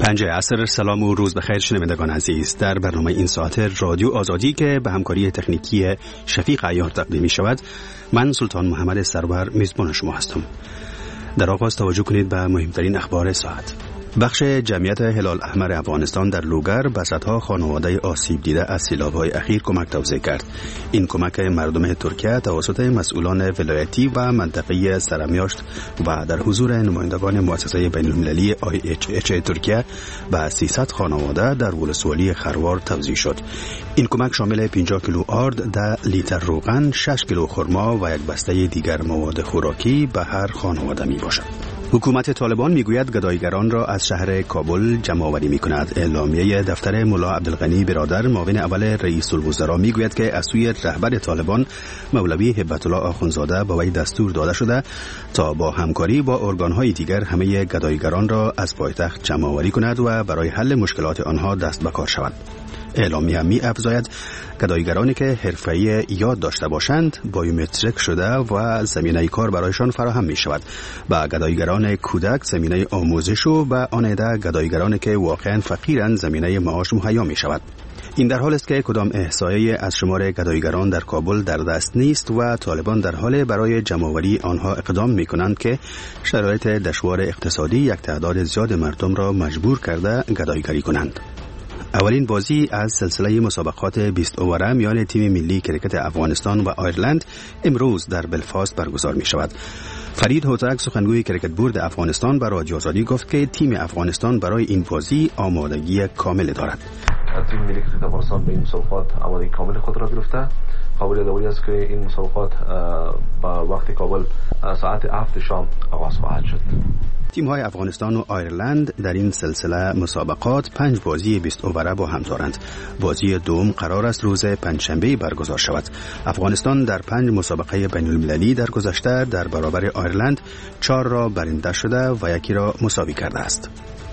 5 عصر. سلام و روز بخیر شنوندگان عزیز. در برنامه این ساعت رادیو آزادی که به همکاری تکنیکی شفیق عیار تقدیم می شود، من سلطان محمد سرور میزبان شما هستم. در آغاز توجه کنید به مهمترین اخبار ساعت. بخش جمعیت هلال احمر افغانستان در لوگر به صدها خانواده آسیب دیده از سیلاب‌های اخیر کمک توزیع کرد. این کمک مردم ترکیه توسط مسئولان ولایتی و منطقه‌ای سرمیاشت و در حضور نمایندگان مؤسسه بین‌المللی IHH ترکیه به 300 خانواده در ولسوالی خروار توزیع شد. این کمک شامل 50 کیلو آرد، 10 لیتر روغن، 6 کیلو خرما و یک بسته دیگر مواد خوراکی به هر خانواده میباشد. حکومت طالبان میگوید گداییگران را از شهر کابل جمع‌آوری می‌کند. اعلامیه دفتر ملا عبدالغنی برادر معاون اول رئیس الوزراء میگوید که از سوی رهبر طالبان مولوی هبت الله آخوندزاده به وی دستور داده شده تا با همکاری با ارگان‌های دیگر همه گداییگران را از پایتخت جمع‌آوری کند و برای حل مشکلات آنها دست به کار شود. اعلامیه می‌افزاید گداییگرانی که حرفه‌ای یاد داشته باشند بایومتریک شده و زمینه کار برایشان فراهم می‌شود. با گداییگران کودک زمینه آموزش و با آن عده گداییگرانی که واقعاً فقیرند زمینه معاش مهیا می‌شود. این در حال است که کدام احصایه از شمار گداییگران در کابل در دست نیست و طالبان در حال برای جمع‌آوری آنها اقدام می‌کنند که شرایط دشوار اقتصادی یک تعداد زیاد مردم را مجبور کرده گداییگری کنند. اولین بازی از سلسله مسابقات 20 اووره میان تیم ملی کرکت افغانستان و آیرلند امروز در بلفاست برگزار می شود. فرید هوتک سخنگوی کرکت بورد افغانستان به رادیو آزادی گفت که تیم افغانستان برای این بازی آمادگی کامل دارد. تیم ملی کرکت افغانستان به این مسابقات آمادگی کامل خود را گرفته. قابل یادآوری است که این مسابقات با وقت کابل ساعت 7 شام آغاز خواهد شد. تیم‌های افغانستان و آیرلند در این سلسله مسابقات 5 بازی 20 اووره با هم دارند. بازی دوم قرار است روز پنجشنبه برگزار شود. افغانستان در 5 مسابقه بین‌المللی در گذشته در برابر آیرلند 4 را برنده شده و 1 را مساوی کرده است.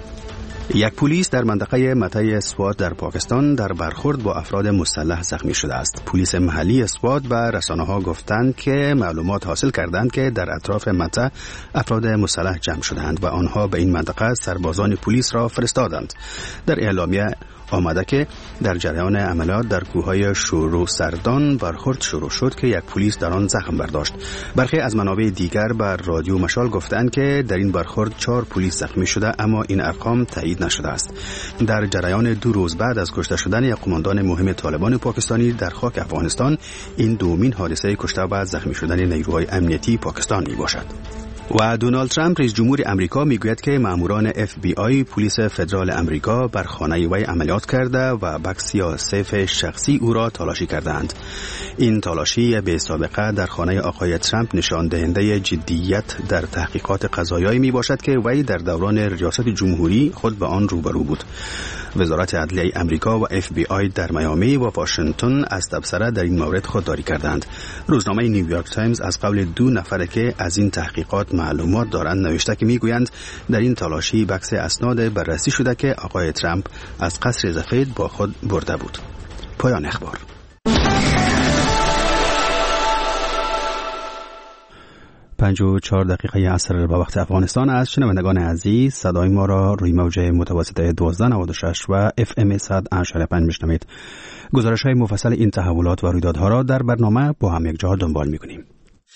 یک پلیس در منطقه مته سوات در پاکستان در برخورد با افراد مسلح زخمی شده است. پلیس محلی سوات به رسانه‌ها گفتند که معلومات حاصل کردند که در اطراف مته افراد مسلح جمع شدند و آنها به این منطقه سربازان پلیس را فرستادند. در اعلامیه آمده که در جریان عملیات در کوههای شورو سردان برخورد شروع شد که یک پلیس در آن زخم برداشت. برخی از منابع دیگر بر رادیو مشال گفتند که در این برخورد 4 پلیس زخمی شده، اما این ارقام تایید نشده است. در جریان 2 روز بعد از کشته شدن یک قماندان مهم طالبان پاکستانی در خاک افغانستان، این دومین حادثه کشته و زخمی شدن نیروهای امنیتی پاکستان می باشد. و دونالد ترامپ رئیس جمهور امریکا میگوید که ماموران FBI پلیس فدرال امریکا بر خانه وی عملیات کرده و بکس یا سیف شخصی او را تلاشی کردند. این تلاشی به سابقه در خانه آقای ترامپ نشان دهنده جدیت در تحقیقات قضایی می باشد که وی در دوران ریاست جمهوری خود به آن روبرو بود. وزارت عدلیه امریکا و FBI در میامی و واشنگتن از تبصره در این مورد خودداری کردند. روزنامه نیویورک تایمز از قول 2 نفر که از این تحقیقات معلومات دارند نوشته که میگویند در این تلاشی بکس اسناد بررسی شده که آقای ترامپ از قصر سفید با خود برده بود. پایان اخبار. پنج و 4 دقیقه عصر به وقت افغانستان است. شنوندگان عزیز، صدای ما را روی موج متوسط 1296 و FM 100.5 میشنوید. گزارش‌های مفصل این تحولات و رویدادها را در برنامه با هم یک جا دنبال می‌کنیم.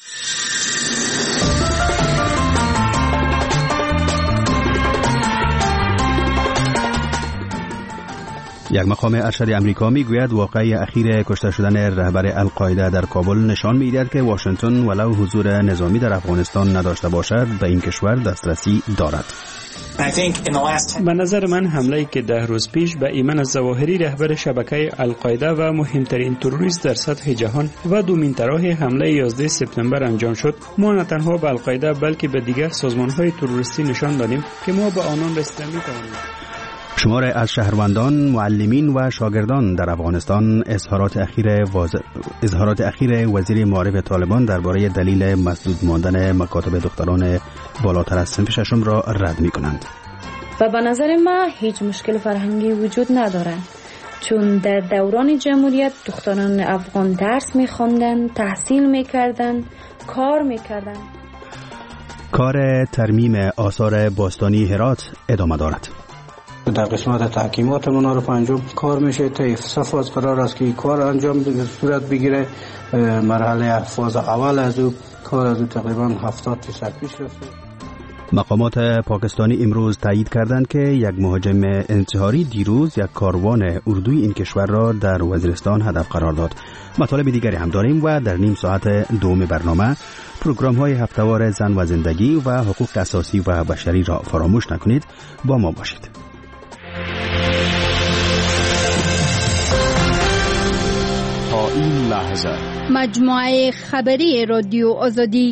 یک مقام ارشد امریکا میگوید واقعه اخیر کشته شدن رهبر القاعده در کابل نشان می‌دهد که واشنگتن ولو حضور نظامی در افغانستان نداشته باشد به این کشور دسترسی دارد. به نظر من حمله‌ای که 10 روز پیش به ایمن الظواهری رهبر شبکه القاعده و مهمترین تروریست در سطح جهان و دومین طرح حمله 11 سپتامبر انجام شد، ما نه تنها به القاعده بلکه به دیگر سازمان‌های تروریستی نشان دادیم که ما به آنان رسیدگی می‌توانیم. شمار از شهروندان، معلمین و شاگردان در افغانستان اظهارات اخیر وزیر معارف طالبان درباره دلیل مسدود ماندن مکاتب دختران بالاتر از صنف ششم را رد می‌کنند. و به نظر من هیچ مشکل فرهنگی وجود ندارد، چون در دوران جمهوریت دختران افغان درس می‌خواندند، تحصیل می‌کردند، کار می‌کردند. کار ترمیم آثار باستانی هرات ادامه دارد. در قسمت تحکیمات منار پنجم کار میشه. طی فاز قرار است که کار انجام صورت بگیره. مرحله فاز اول از او کار از او تقریبا 70% پیش رفته. مقامات پاکستانی امروز تایید کردند که یک مهاجم انتحاری دیروز یک کاروان اردوی این کشور را در وزیرستان هدف قرار داد. مطالب دیگری هم داریم و در نیم ساعت دوم برنامه پروگرام‌های هفته‌وار زن و زندگی و حقوق اساسی و بشری را فراموش نکنید. با ما باشید. تا این لحظه مجموعه خبری رادیو آزادی.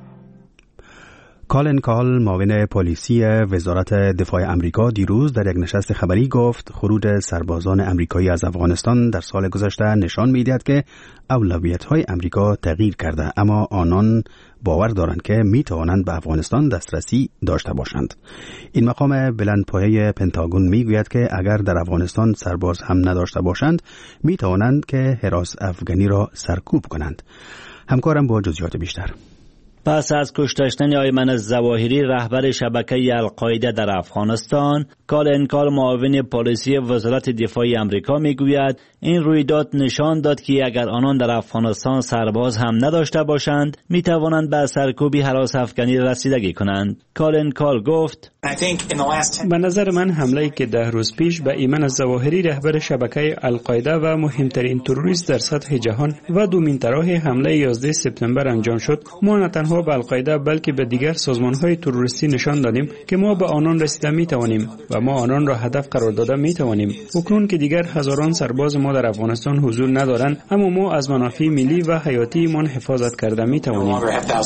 کالن کال معاون پلیسی وزارت دفاع امریکا دیروز در یک نشست خبری گفت خروج سربازان امریکایی از افغانستان در سال گذشته نشان می‌دهد که اولویت‌های امریکا تغییر کرده، اما آنان باور دارند که می‌توانند به افغانستان دسترسی داشته باشند. این مقام بلندپایه پنتاگون می‌گوید که اگر در افغانستان سرباز هم نداشته باشند می‌توانند که حراس افغانی را سرکوب کنند. همکارم با جزئیات بیشتر. پس از کشتن ایمن ظواهری رهبر شبکه القاعده در افغانستان، کالن کال معاون پلیسی وزارت دفاع امریکا میگوید این رویداد نشان داد که اگر آنان در افغانستان سرباز هم نداشته باشند میتوانند به سرکوب هراس افغانی رسیدگی کنند. کالن کال گفت به نظر من حمله‌ای که 10 روز پیش به ایمن ظواهری رهبر شبکه القاعده و مهمترین تروریست در سطح جهان و دومین طرح حمله 11 سپتامبر انجام شد، ما نه تنها به القاعده بلکه به دیگر سازمان‌های تروریستی نشان دادیم که ما به آنان رسیده می‌توانیم و ما آنان را هدف قرار داده می‌توانیم. اکنون که دیگر هزاران سرباز ما در افغانستان حضور ندارند، اما ما از منافع ملی و حیاتی ایمان حفاظت کرده می‌توانیم.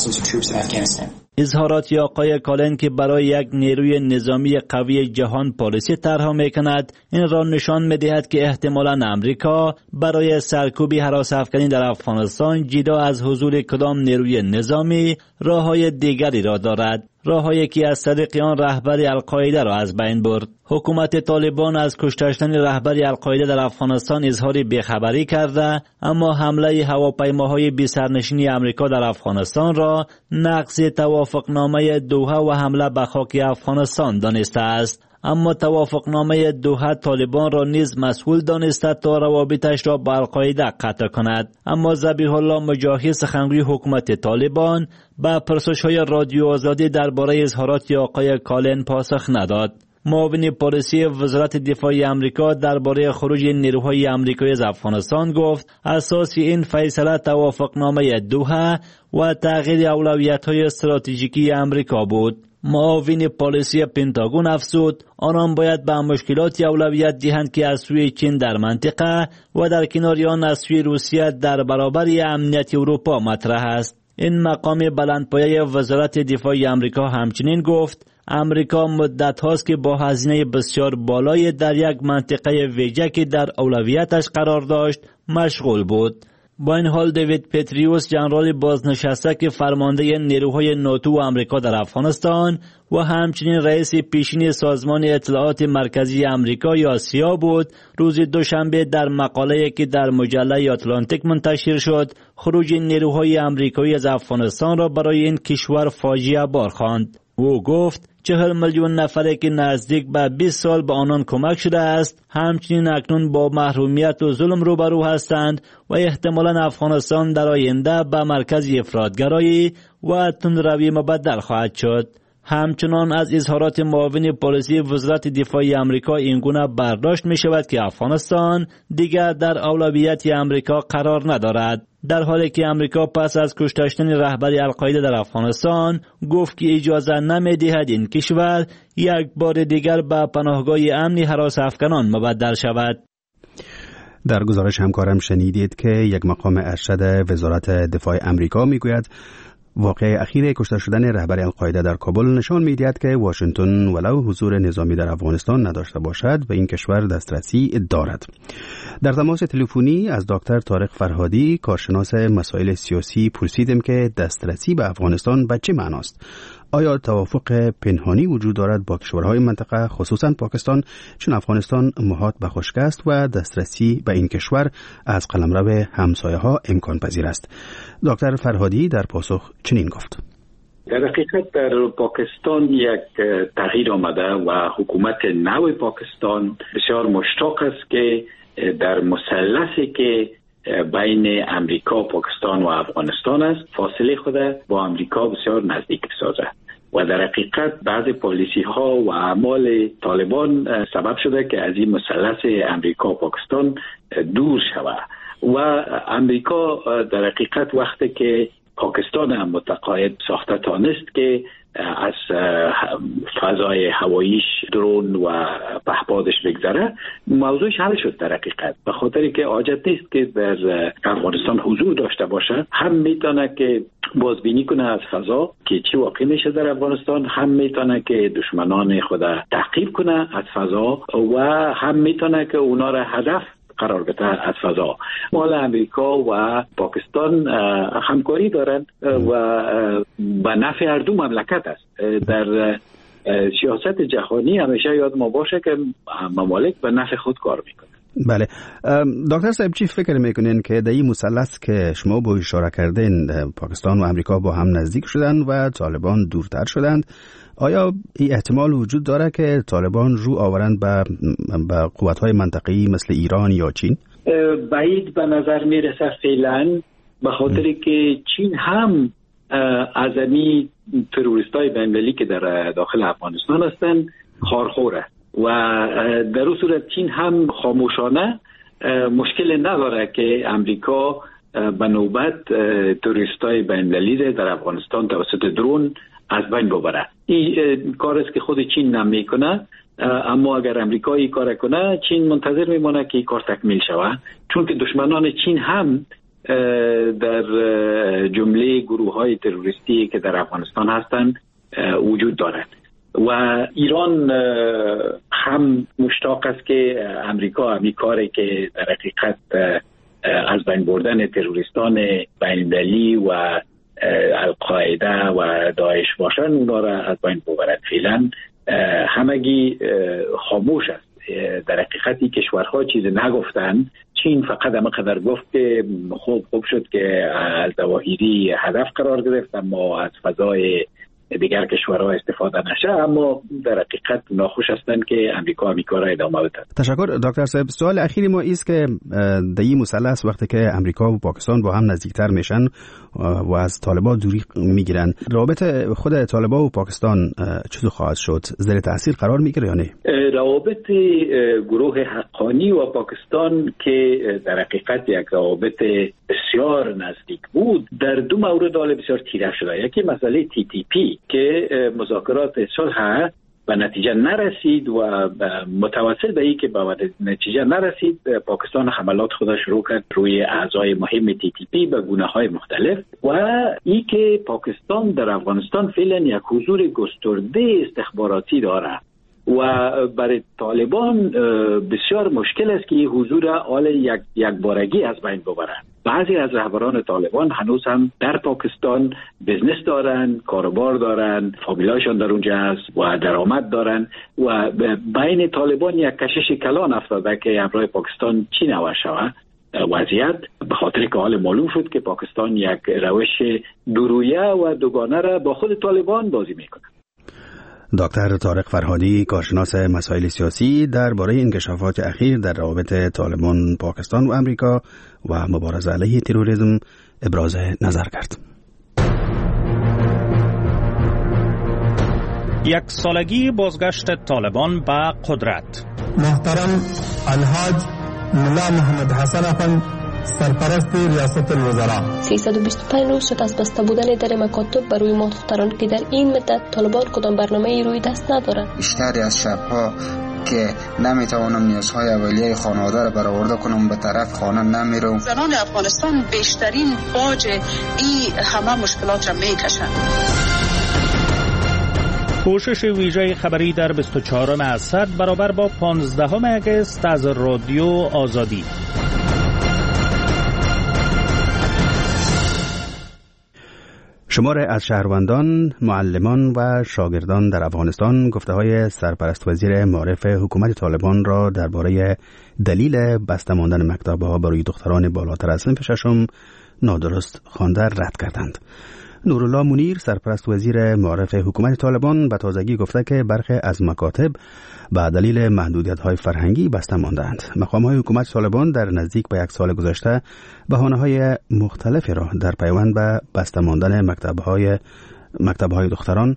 اظهارات آقای کالن که برای یک نیروی نظامی قوی جهان پالیسی طرح می‌کند، این را نشان می‌دهد که احتمالاً امریکا برای سرکوب هراس افغانی در افغانستان جدا از حضور کدام نیروی نظامی راه‌های دیگری را دارد، راه‌هایی که از طریق آن رهبر القاعده را از بین برد. حکومت طالبان از کشتن رهبر القاعده در افغانستان اظهار بیخبری کرده، اما حمله هواپیماهای بی‌سرنشین آمریکا در افغانستان را نقض توافقنامه دوحه و حمله به خاک افغانستان دانسته است. اما توافقنامه دوحه طالبان را نیز مسئول دانسته تا روابطش را با القاعده قطع کند. اما ذبیح الله مجاهد سخنگوی حکومت طالبان به پرسش‌های رادیو آزادی درباره اظهارات آقای کالن پاسخ نداد. معاون پلیسی وزارت دفاع امریکا درباره خروج نیروهای امریکایی از افغانستان گفت اساس این فیصله توافقنامه دوحه و تغییر اولویت‌های استراتژیکی امریکا بود. معاون پلیسی پنتاگون افزود آنان باید به مشکلات اولویت دهند که از سوی چین در منطقه و در کنار آن از سوی روسیه در برابر امنیت اروپا مطرح است. این مقام بلندپایه وزارت دفاع امریکا همچنین گفت امریکا مدت هاست که با هزینه بسیار بالای در یک منطقه ویژه که در اولویتش قرار داشت مشغول بود. با این حال دیوید پتریوس ژنرال بازنشسته که فرمانده نیروهای ناتو و آمریکا در افغانستان و همچنین رئیس پیشین سازمان اطلاعات مرکزی آمریکا یا سیا بود، روز دوشنبه در مقاله‌ای که در مجله آتلانتیک منتشر شد خروج نیروهای آمریکایی از افغانستان را برای این کشور فاجعه بار خواند. او گفت 40 میلیون نفری که نزدیک به 20 سال به آنان کمک شده است همچنین اکنون با محرومیت و ظلم روبرو هستند و احتمالاً افغانستان در آینده به مرکز افراطگرایی و تندروی مبدل خواهد شد. همچنان از اظهارات معاون پلیسی وزارت دفاع آمریکا اینگونه برداشت می شود که افغانستان دیگر در اولویت آمریکا قرار ندارد، در حالی که آمریکا پس از کشتن رهبر القاعده در افغانستان گفت که اجازه نمی دهد این کشور یک بار دیگر به پناهگاه امنی هراس افغانان مبدل شود. در گزارش همکارم شنیدید که یک مقام ارشد وزارت دفاع امریکا میگوید واقعه اخیر کشته شدن رهبر القاعده در کابل نشان می‌دهد که واشنگتن ولو حضور نظامی در افغانستان نداشته باشد و این کشور دسترسی دارد. در تماس تلفنی از دکتر طارق فرهادی کارشناس مسائل سیاسی پرسیدم که دسترسی به افغانستان به چه معناست؟ آیا توافق پنهانی وجود دارد با کشورهای منطقه خصوصا پاکستان، چون افغانستان محاط به خشک است و دسترسی به این کشور از قلمرو همسایه‌ها امکان پذیر است؟ دکتر فرهادی در پاسخ چنین گفت: در حقیقت در پاکستان یک تغییر آمده و حکومت نو پاکستان بسیار مشتاق است که در مثلثی که بین امریکا، پاکستان و افغانستان است فاصله خود با امریکا بسیار نزدیک بسازد و در حقیقت بعض پالیسی ها و اعمال طالبان سبب شده که از این مثلث امریکا پاکستان دور شود و امریکا در حقیقت وقتی که پاکستان هم متقاعد ساخته تانست که از فضای هواییش درون و پهپادش بگذره، موضوعش حل شد در حقیقت، به خاطری که حاجت نیست که در افغانستان حضور داشته باشه، هم میتونه که بازبینی کنه از فضا که چی واقع میشه در افغانستان، هم میتونه که دشمنان خود تعقیب کنه از فضا و هم میتونه که اونا را هدف قرار بده از فضا. مال امریکا و پاکستان همکاری دارند و به نفع هر دو مملکت است. در سیاست جهانی همیشه یاد ما باشه که ممالک به نفع خود کار میکنه. بله دکتر صاحب، چی فکر میکنین که در این مثلث که شما با اشاره کردین پاکستان و امریکا با هم نزدیک شدن و طالبان دورتر شدند، آیا این احتمال وجود داره که طالبان رو آورند به قوت‌های منطقه‌ای مثل ایران یا چین؟ بعید به نظر میرسه فعلا، به خاطر که چین هم از این تروریستای بین‌المللی که در داخل افغانستان هستند خارخوره و در اون صورت چین هم خاموشانه مشکل نداره که امریکا به نوبت تروریستای بین‌المللی در افغانستان توسط درون از بین ببره. این کار است که خود چین نمیکنه، اما اگر امریکا این کار کنه چین منتظر میمونه که این کار تکمیل شود، چون که دشمنان چین هم در جمله گروه‌های تروریستی که در افغانستان هستند وجود دارد و ایران هم مشتاق است که امریکا همین کاری که در حقیقت از بین بردن تروریستان بین‌المللی و القاعده و داعش باشن اونا را از بین ببرد. فعلا همگی خاموش است. در حقیقتی کشورها چیز نگفتن، چین فقط همقدر گفت که خوب شد که از ظواهری هدف قرار گرفت اما از فضای دیگر کشورها استفاده نشه، اما در حقیقت ناخوش هستند که امریکا را ادامه بده. تشکر دکتر صاحب. سوال اخیری ما است که در این مثلث وقتی که امریکا و پاکستان با هم نزدیکتر میشن و از طالبان دوری میگیرن، رابطه خود طالبان و پاکستان چطور خواهد شد؟ زیر تاثیر قرار میگیره یا نه؟ روابط گروه حقانی و پاکستان که در حقیقت یک روابط بسیار نزدیک بود، در دو مورد بسیار تیره شده. یکی مسئله TTP که مذاکرات صلح به نتیجه نرسید و متوسل به این که به نتیجه نرسید، پاکستان حملات خودش شروع کرد روی اعضای مهم TTP به گونه‌های مختلف و این که پاکستان در افغانستان فعلا یک حضور گسترده استخباراتی داره و برای طالبان بسیار مشکل است که این حضور آل یک بارگی از بین ببرند. بعضی از رهبران طالبان هنوز هم در پاکستان بزنس دارن، کاروبار دارن، فامیلایشان در اونجا هست و درآمد دارن و بین طالبان یک کشش کلان افتاده که همراه پاکستان چی نوع شود وضعیت، به خاطر که حال معلوم شد که پاکستان یک روش دورویه و دوگانه را با خود طالبان بازی میکنه. دکتر طارق فرهادی، کارشناس مسائل سیاسی، درباره انکشافات اخیر در روابط طالبان پاکستان و امریکا و مبارزه علیه تروریسم ابراز نظر کرد. 1 سالگی بازگشت طالبان به قدرت. محترم الحاج ملا محمد حسن افند، سرپرست ریاست الوزراء. 325 روز شد از بسته بودن در مکاتب برای ما دختران که در این مدت طالبان کدام برنامه‌ای روی دست ندارند. بیشتری از شب‌ها که نمیتوانم نیازهای اولیه خانواده را برآورده کنم به طرف خانه نمیرم. زنان افغانستان بیشترین باج این همه مشکلات را میکشند. کوشش ویژه خبری در 24 اسد برابر با 15 اگست از رادیو آزادی. شمار از شهروندان، معلمان و شاگردان در افغانستان گفته‌های سرپرست وزیر معارف حکومت طالبان را درباره دلیل بسته ماندن مکتب‌ها برای دختران بالاتر از صنف ششم نادرست خوانده رد کردند. نورالله منیر سرپرست وزیر معارف حکومت طالبان به تازگی گفته که برخی از مکاتب به دلیل محدودیت‌های فرهنگی بسته ماندند. مقام‌های حکومت طالبان در نزدیک به 1 سال گذشته بهانه‌های مختلفی را در پیوند به بسته ماندن مکتب‌های دختران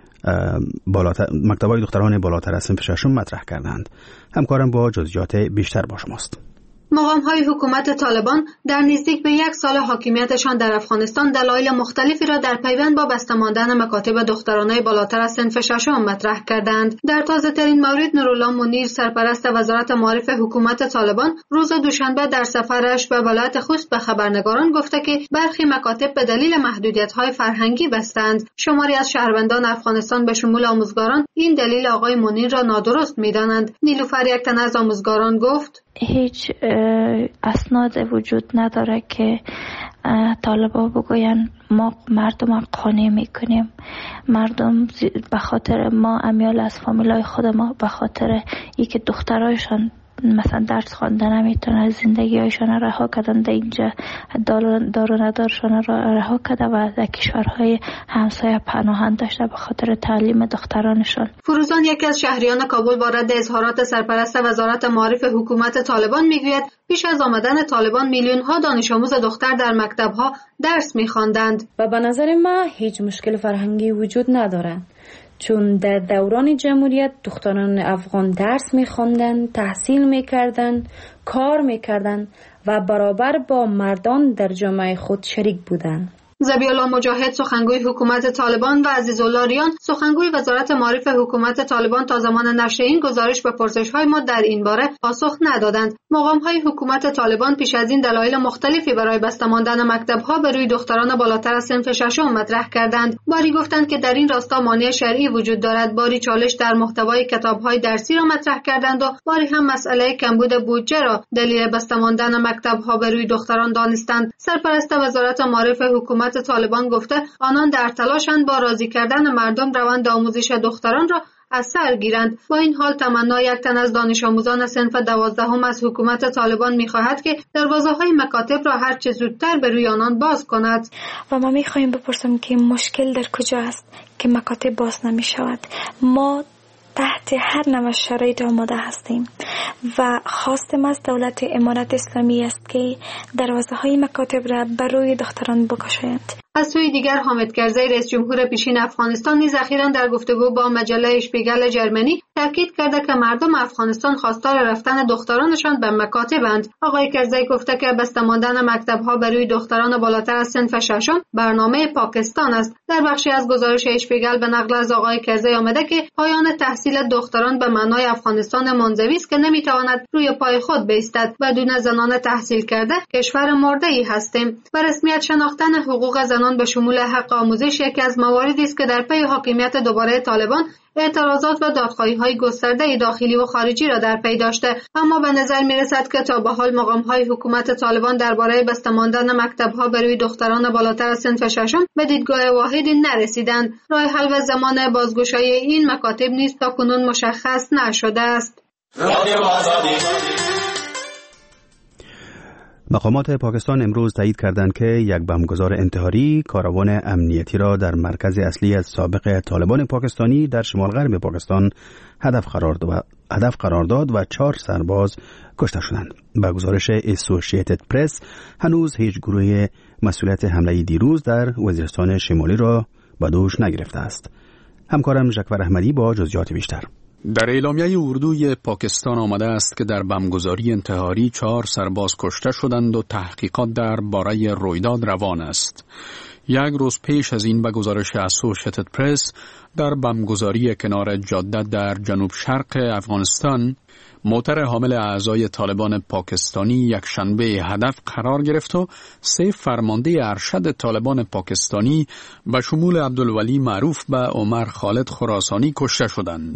بالاتر از صنف ششم مطرح کردند. همکارم با جزئیات بیشتر با شماست. مقام‌های حکومت طالبان در نزدیک به 1 سال حاکمیتشان در افغانستان دلایل مختلفی را در پیوند با بسته ماندن مکاتب دخترانه بالاتر از صنف ششم مطرح کردند. در تازه‌ترین مورد نورالله منیر سرپرست وزارت معارف حکومت طالبان روز دوشنبه در سفرش به ولایت خوست به خبرنگاران گفته که برخی مکاتب به دلیل محدودیت‌های فرهنگی بستند. شماری از شهروندان افغانستان به شمول آموزگاران این دلیل آقای منیر را نادرست می‌دانند. نیلوفر یک تن از آموزگاران گفت: هیچ اسناد وجود نداره که طالبا بگوین ما مردم قانع میکنیم. مردم به خاطر ما امیال از فامیلای خود ما به خاطر ای که دخترایشان مثلا درس خواندن نمیتونه زندگی هایشان رها کردن در اینجا دار و ندارشان رها کرده و در کشورهای همسایه پناهند داشته به خاطر تعلیم دخترانشان. فروزان یکی از شهریان کابل وارد اظهارات سرپرست وزارت معارف حکومت طالبان میگوید پیش از آمدن طالبان میلیون‌ها دانش آموز دختر در مکتب‌ها درس می‌خواندند و به نظر ما هیچ مشکل فرهنگی وجود نداره، چون در دوران جمهوریت دختران افغان درس می‌خواندند، تحصیل می‌کردند، کار می‌کردند و برابر با مردان در جامعه خود شریک بودند. ذبیح‌الله مجاهد سخنگوی حکومت طالبان و عزیزالله ریان سخنگوی وزارت معارف حکومت طالبان تا زمان نشر این گزارش به پرسش‌های ما در این باره پاسخ ندادند. مقام‌های حکومت طالبان پیش از این دلایل مختلفی برای بسته ماندن مکتب‌ها به روی دختران بالاتر از صنف ششم مطرح کردند. باری گفتند که در این راستا مانع شرعی وجود دارد، باری چالش در محتوای کتاب‌های درسی را مطرح کردند و باری هم مسئله کمبود بودجه را دلیل بسته ماندن مکتب‌ها به روی دختران دانستند. سرپرست وزارت معارف حکومت طالبان گفته آنان در تلاشند با راضی کردن مردم روند آموزش دختران را از سر گیرند. با این حال تمنا یک تن از دانش آموزان صنف 12 از حکومت طالبان می‌خواهد که دروازه‌های مکاتب را هر چه زودتر به روی آنان باز کند. و ما می‌خواهیم بپرسیم که مشکل در کجا است که مکاتب باز نمی‌شود. ما تحت هر نوع شرایط آماده هستیم و خواستم از دولت امارت اسلامی است که دروازه‌های مکاتب را بر روی دختران بگشایند. از سوی دیگر حامد کرزی رئیس جمهور پیشین افغانستان نیز اخیراً در گفتگو با مجله اشپیگل جرمنی تاکید کرده که مردم افغانستان خواستار رفتن دخترانشان به مکاتبند. آقای کرزی گفته که بسته ماندن مکتب‌ها بر روی دختران بالاتر از صنف ششم برنامه پاکستان است. در بخشی از گزارش اشپیگل به نقل از آقای کرزی آمده که پایان تحصیل دختران به معنای افغانستان منزوی است که نمیتواند روی پای خود بایستد. بدون زنان تحصیل کرده کشور مرده‌ای هستیم. به رسمیت شناختن حقوق زنان به شمول حق آموزش یکی از مواردی است که در پی حاکمیت دوباره طالبان اعتراضات و دادخواهی‌های گسترده داخلی و خارجی را در پی داشته، اما به نظر می‌رسد که تا به حال مقام‌های حکومت طالبان درباره بسته ماندن مکتب‌ها به روی دختران بالاتر از صنف ششم به دیدگاه واحدی نرسیدند. راه حل و زمان بازگشایی این مکاتب نیز تاکنون مشخص نشده است. مقامات پاکستان امروز تایید کردند که یک بمبگذار انتحاری کاروان امنیتی را در مرکز اصلی از سابق طالبان پاکستانی در شمال غرب پاکستان هدف قرار داد و 4 سرباز کشته شدند. به گزارش اسوسییتد پرس هنوز هیچ گروه مسئولیت حمله دیروز در وزیرستان شمالی را به دوش نگرفته است. همکارم جکور احمدی با جزئیات بیشتر. در اعلامیه اردوی پاکستان آمده است که در بمبگذاری انتحاری 4 سرباز کشته شدند و تحقیقات درباره رویداد روان است. 1 روز پیش از این به گزارش اسوسییتد پرس در بمبگذاری کنار جاده در جنوب شرق افغانستان موتر حامل اعضای طالبان پاکستانی یک شنبه هدف قرار گرفت و 3 فرمانده ارشد طالبان پاکستانی به شمول عبدالولی معروف به عمر خالد خراسانی کشته شدند.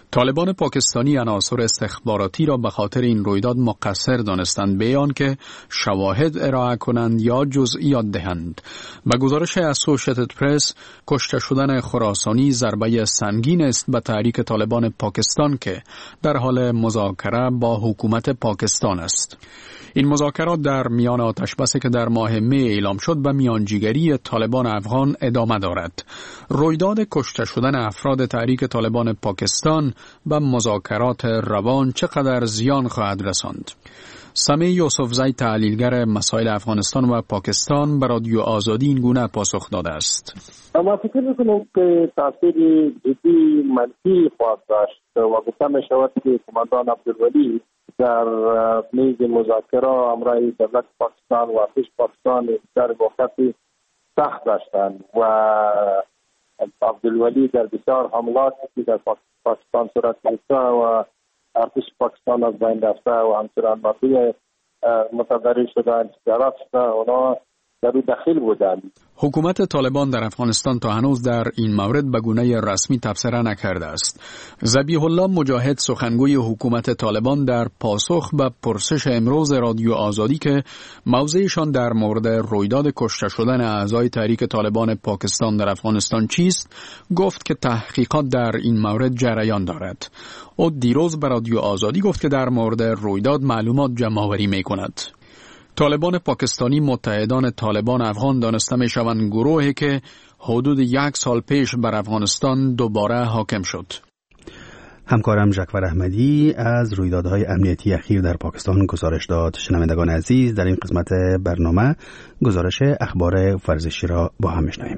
طالبان پاکستانی عناصر استخباراتی را به خاطر این رویداد مقصر دانستند به آنکه شواهد ارائه کنند یا جزئیات دهند. به گزارش اسوشیتد پرس، کشته شدن خراسانی ضربه سنگین است به تحریک طالبان پاکستان که در حال مذاکره با حکومت پاکستان است. این مذاکرات در میان آتشبسی که در ماه می اعلام شد به میانجیگری طالبان افغان ادامه دارد. رویداد کشته شدن افراد تحریک طالبان پاکستان به مذاکرات روان چقدر زیان خواهد رساند؟ سمی یوسفزی، تحلیلگر مسائل افغانستان و پاکستان، به رادیو آزادی این گونه پاسخ داده است. ما فکر می‌کنم که تاثیر جدی منفی خواهد داشت و گفته می‌شود که کماندان عبدالولی در میز مذاکره همراه دولت پاکستان و ارتش پاکستان در موقعیت سخت داشتند و عبدالولی در بسیار حملاتی که در پاکستان صورت گرفته و ارتش پاکستان از بین رفته و همچنان مردم متضرر شدند، جرات شده، اونا در داخل بودند. حکومت طالبان در افغانستان تا هنوز در این مورد به گونه رسمی تبصره نکرده است. ذبیح الله مجاهد، سخنگوی حکومت طالبان، در پاسخ به پرسش امروز رادیو آزادی که موضعشان در مورد رویداد کشته شدن اعضای تحریک طالبان پاکستان در افغانستان چیست، گفت که تحقیقات در این مورد جریان دارد. او دیروز به رادیو آزادی گفت که در مورد رویداد معلومات جمع‌آوری می‌کند. طالبان پاکستانی متحدان طالبان افغان دانسته می شوند گروهی که حدود 1 سال پیش بر افغانستان دوباره حاکم شد. همکارم جعفر احمدی از رویدادهای امنیتی اخیر در پاکستان گزارش داد. شنوندگان عزیز، در این قسمت برنامه گزارش اخبار ورزشی را با هم میشنویم.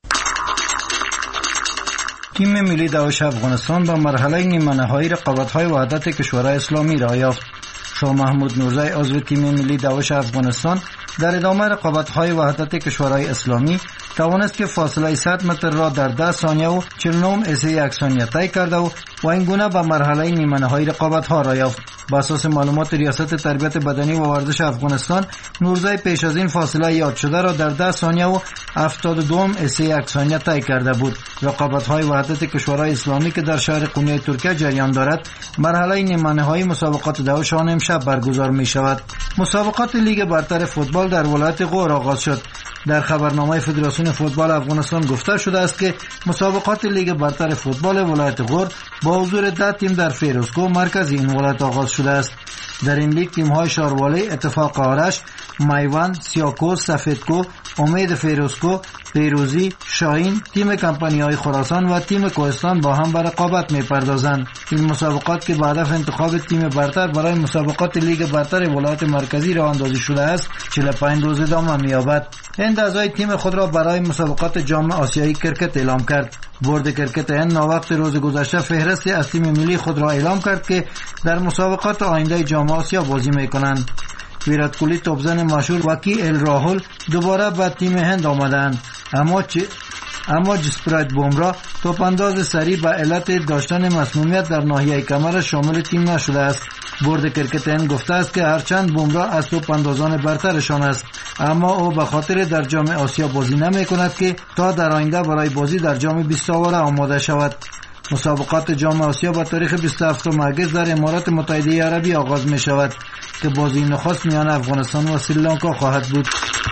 تیم ملی داعش افغانستان به مرحله نیمه نهایی رقابت‌های وحدت کشورهای اسلامی را یافت. شاه محمود نورزی عضو تیم ملی داعش افغانستان در ادامه رقابت‌های وحدت کشورهای اسلامی توانست که فاصله 100 متر را در 10 ثانیه و 49 ثانیه طی کرده و این گونه به مرحله نیمه نهایی رقابت‌ها را یافت. بر اساس معلومات ریاست تربیت بدنی و ورزش افغانستان، نورزی پیش از این فاصله یاد شده را در 10 ثانیه و 72 ثانیه طی کرده بود. رقابت‌های وحدت کشورهای اسلامی که در شهر قونیه ترکیه جریان دارد، مرحله نیمه نهایی مسابقات داعش آن امشب برگزار می‌شود. مسابقات لیگ برتر فوتبال در ولایت غور آغاز شد. در خبرنامه فدراسیون فوتبال افغانستان گفته شده است که مسابقات لیگ برتر فوتبال ولایت غور با حضور 10 تیم در فیروزکو مرکز این ولایت آغاز شده است. در این لیگ تیم‌های شاروالی، اتفاق آرش، میوند، سیاکوز، سفیدکو، امید فیروزکو، پیروزی، شاهین، تیم کمپانی‌های خراسان و تیم کوهستان با هم به رقابت می‌پردازند. این مسابقات که با هدف انتخاب تیم برتر برای مسابقات لیگ برتر ولایت مرکزی راه اندازی شده است، 45 روز ادامه می‌یابد. هند اعضای تیم خود را برای مسابقات جام آسیایی کرکت اعلام کرد. بورد کرکت هند ناوقت روز گذشته فهرست از تیم ملی خود را اعلام کرد که در مسابقات آینده جام آسیا بازی می‌کنند. ویرات کوهلی، توپزن مشهور و کی ال راهول دوباره به تیم هند آمدند، اما جسپریت بومرا توپانداز سریع به علت داشتن مسمومیت در ناحیه کمر شامل تیم نشده است. بورد کرکت هند گفته است که هرچند بومرا از توپاندازان برترشان است، اما او به خاطر در جام آسیا بازی نمی کند که تا در آینده برای بازی در جام 20 آوره آماده شود. مسابقات جام آسیا با تاریخ 27 مارس در امارات متحده عربی آغاز می شود که بازی نخست میان افغانستان و سریلانکا خواهد بود.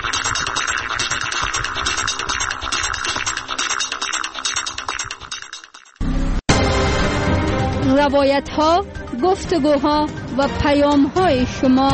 روایت ها، گفتگوها و پیام های شما.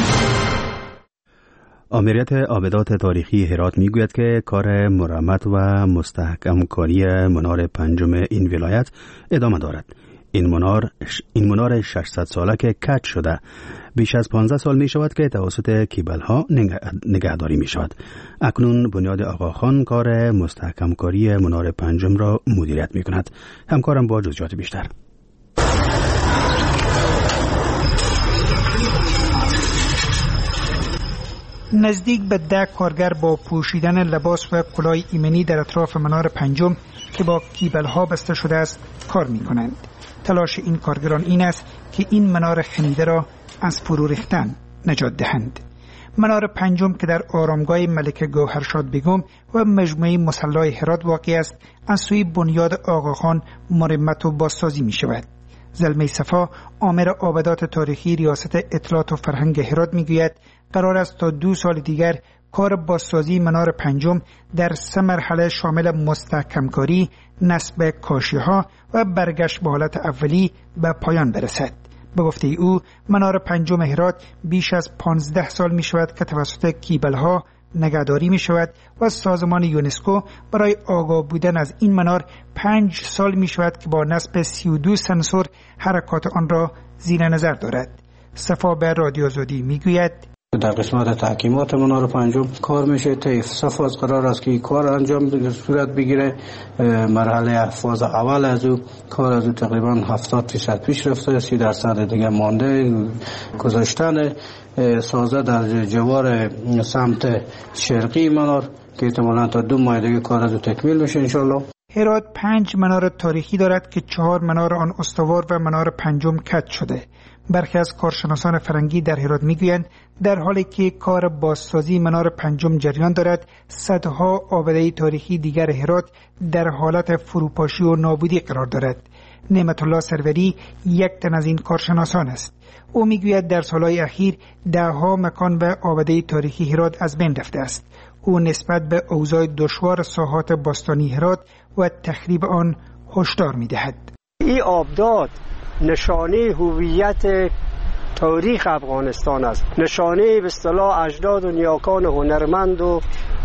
آمریت آبدات تاریخی هرات میگوید که کار مرمت و مستحکم کاری منار پنجم این ولایت ادامه دارد. این منار 600 ساله که کج شده بیش از 15 سال می شود که توسط کیبل ها نگهداری می شود. اکنون بنیاد آقاخان کار مستحکم کاری منار پنجم را مدیریت می کند. همکارم با جزئیات بیشتر. نزدیک به 10 کارگر با پوشیدن لباس و کلاه ایمنی در اطراف منار پنجم که با کیبل ها بسته شده است کار می کنند. تلاش این کارگران این است که این منار خمیده را از فرو ریختن نجات دهند. منار پنجم که در آرامگاه ملکه گوهرشاد بیگم و مجموعه مصلی هرات واقع است، از سوی بنیاد آقاخان مرمت و بازسازی می شود. زلمه صفا آمر آبادات تاریخی ریاست اطلاعات و فرهنگ هرات میگوید قرار است تا 2 سال دیگر کار بازسازی منار پنجم در 3 مرحله شامل مستحکمکاری، نصب کاشی‌ها و برگشت به حالت اولی به پایان برسد. به گفته او منار پنجم هرات بیش از 15 سال می شود که توسط کیبل‌ها نگهداری می شود و سازمان یونسکو برای آگاه بودن از این منار 5 سال می شود که با نصب 32 سنسور حرکات آن را زیر نظر دارد. صفا به رادیو آزادی می گوید در قسمت تحکیمات منار پنجم کار میشه. طیف صفاز قرار است که کار انجام صورت بگیره. مرحله فاز اول از او کار از او تقریبا 70% پیش رفته، 30% دیگه مانده. گذاشتن سازه در جوار سمت شرقی منار که احتمالاً تا 2 ماه دیگه کار از او تکمیل میشه انشالله. هرات 5 منار تاریخی دارد که 4 منار آن استوار و منار پنجم کج شده. برخی از کارشناسان فرنگی در هرات میگویند در حالی که کار بازسازی منار پنجم جریان دارد، صدها آباده تاریخی دیگر هرات در حالت فروپاشی و نابودی قرار دارد. نعمت الله سروری یک تن از این کارشناسان است. او میگوید در سالهای اخیر 10 مکان و آباده تاریخی هرات از بین رفته است. او نسبت به اوضاع دشوار ساحات باستانی هرات و تخریب آن هشدار میدهد. این آبدات نشانه هویت تاریخ افغانستان است، نشانه به اصطلاح اجداد و نیاکان هنرمند و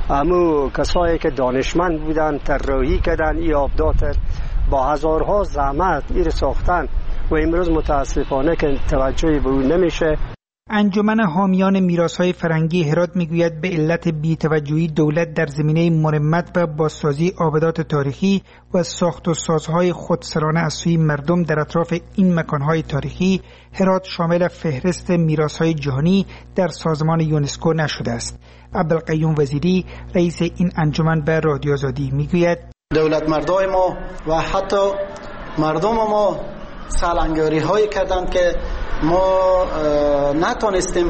همو کسایی که دانشمند بودن طراحی کردن این آبدات با هزارها زحمت این ساختن و امروز متاسفانه که توجهی به اون نمیشه. انجمن حامیان میراث‌های فرهنگی هرات میگوید به علت بی‌توجهی دولت در زمینه مرمت و بازسازی آبادات تاریخی و ساخت و سازهای خودسرانه از سوی مردم در اطراف این مکانهای تاریخی، هرات شامل فهرست میراث‌های جهانی در سازمان یونسکو نشده است. عبدالقیوم وزیری رئیس این انجمن به رادیو آزادی میگوید دولت مردای ما و حتی مردم ما سالنگاری هایی کردند که ما نتونستیم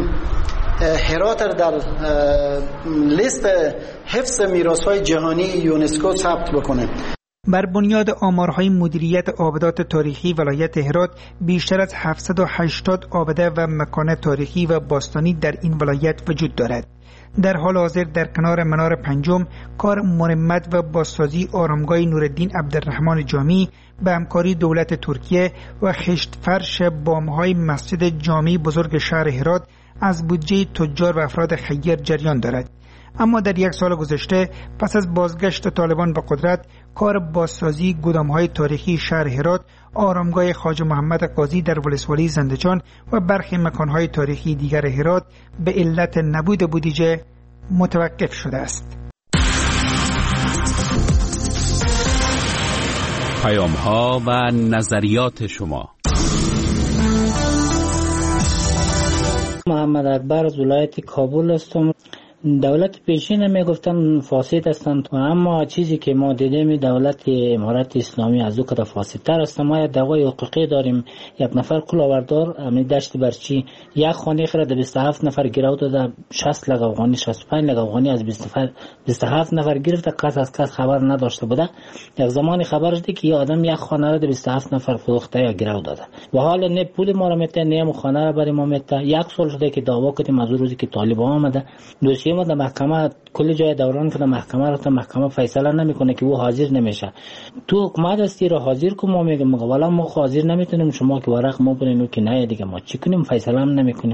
هرات در لیست حفظ میراث‌های جهانی یونسکو ثبت بکنیم. بر بنیاد آمارهای مدیریت آبادات تاریخی ولایت هرات بیشتر از 780 آباده و مکان تاریخی و باستانی در این ولایت وجود دارد. در حال حاضر در کنار منار پنجم کار مرمت و بازسازی آرامگاه نورالدین عبدالرحمن جامی به همکاری دولت ترکیه و خشت فرش بامهای مسجد جامع بزرگ شهر هرات از بودجه تجار و افراد خیر جریان دارد. اما در 1 سال گذشته پس از بازگشت طالبان به قدرت، کار بازسازی گدامهای تاریخی شهر هرات، آرامگاه خواجه محمد قاضی در ولسوالی زندجان و برخی مکانهای تاریخی دیگر هرات به علت نبود بودجه متوقف شده است. پیام‌ها و نظریات شما. محمد اکبر از ولایت کابل هستم. دولت پیشین میگفتن فاسد هستند، اما چیزی که ما دیدیم دولت امارت اسلامی از او کتا فاسدتر است. ما یک دعوای حقوقی داریم. یک نفر کلاهبردار امید دشت برچی یک خانه خرد 27 نفر گرو داده، 60 لک افغانی 65 لک افغانی از 27 نفر گرفته، کس از کس خبر نداشته بوده. یک زمانی خبر شده که یه آدم یک خانه را 27 نفر فروخته یا گرو داده و حالا نه پول ما را میته نه هم خانه را برای ما میته. 1 سال شده که دعوا کردیم از روزی که طالبان آمده، دوسیه ما در محکمه کل جای دوران که در محکمه رفته، محکمه فیصله نمیکنه که او حاضر نمیشه. تو حکومت هستی را حاضر کن، ما میگم والا ما حاضر نمیتونیم، شما که ورق ما برین که نه دیگه ما چی کنیم، فیصله هم نمیکنیم.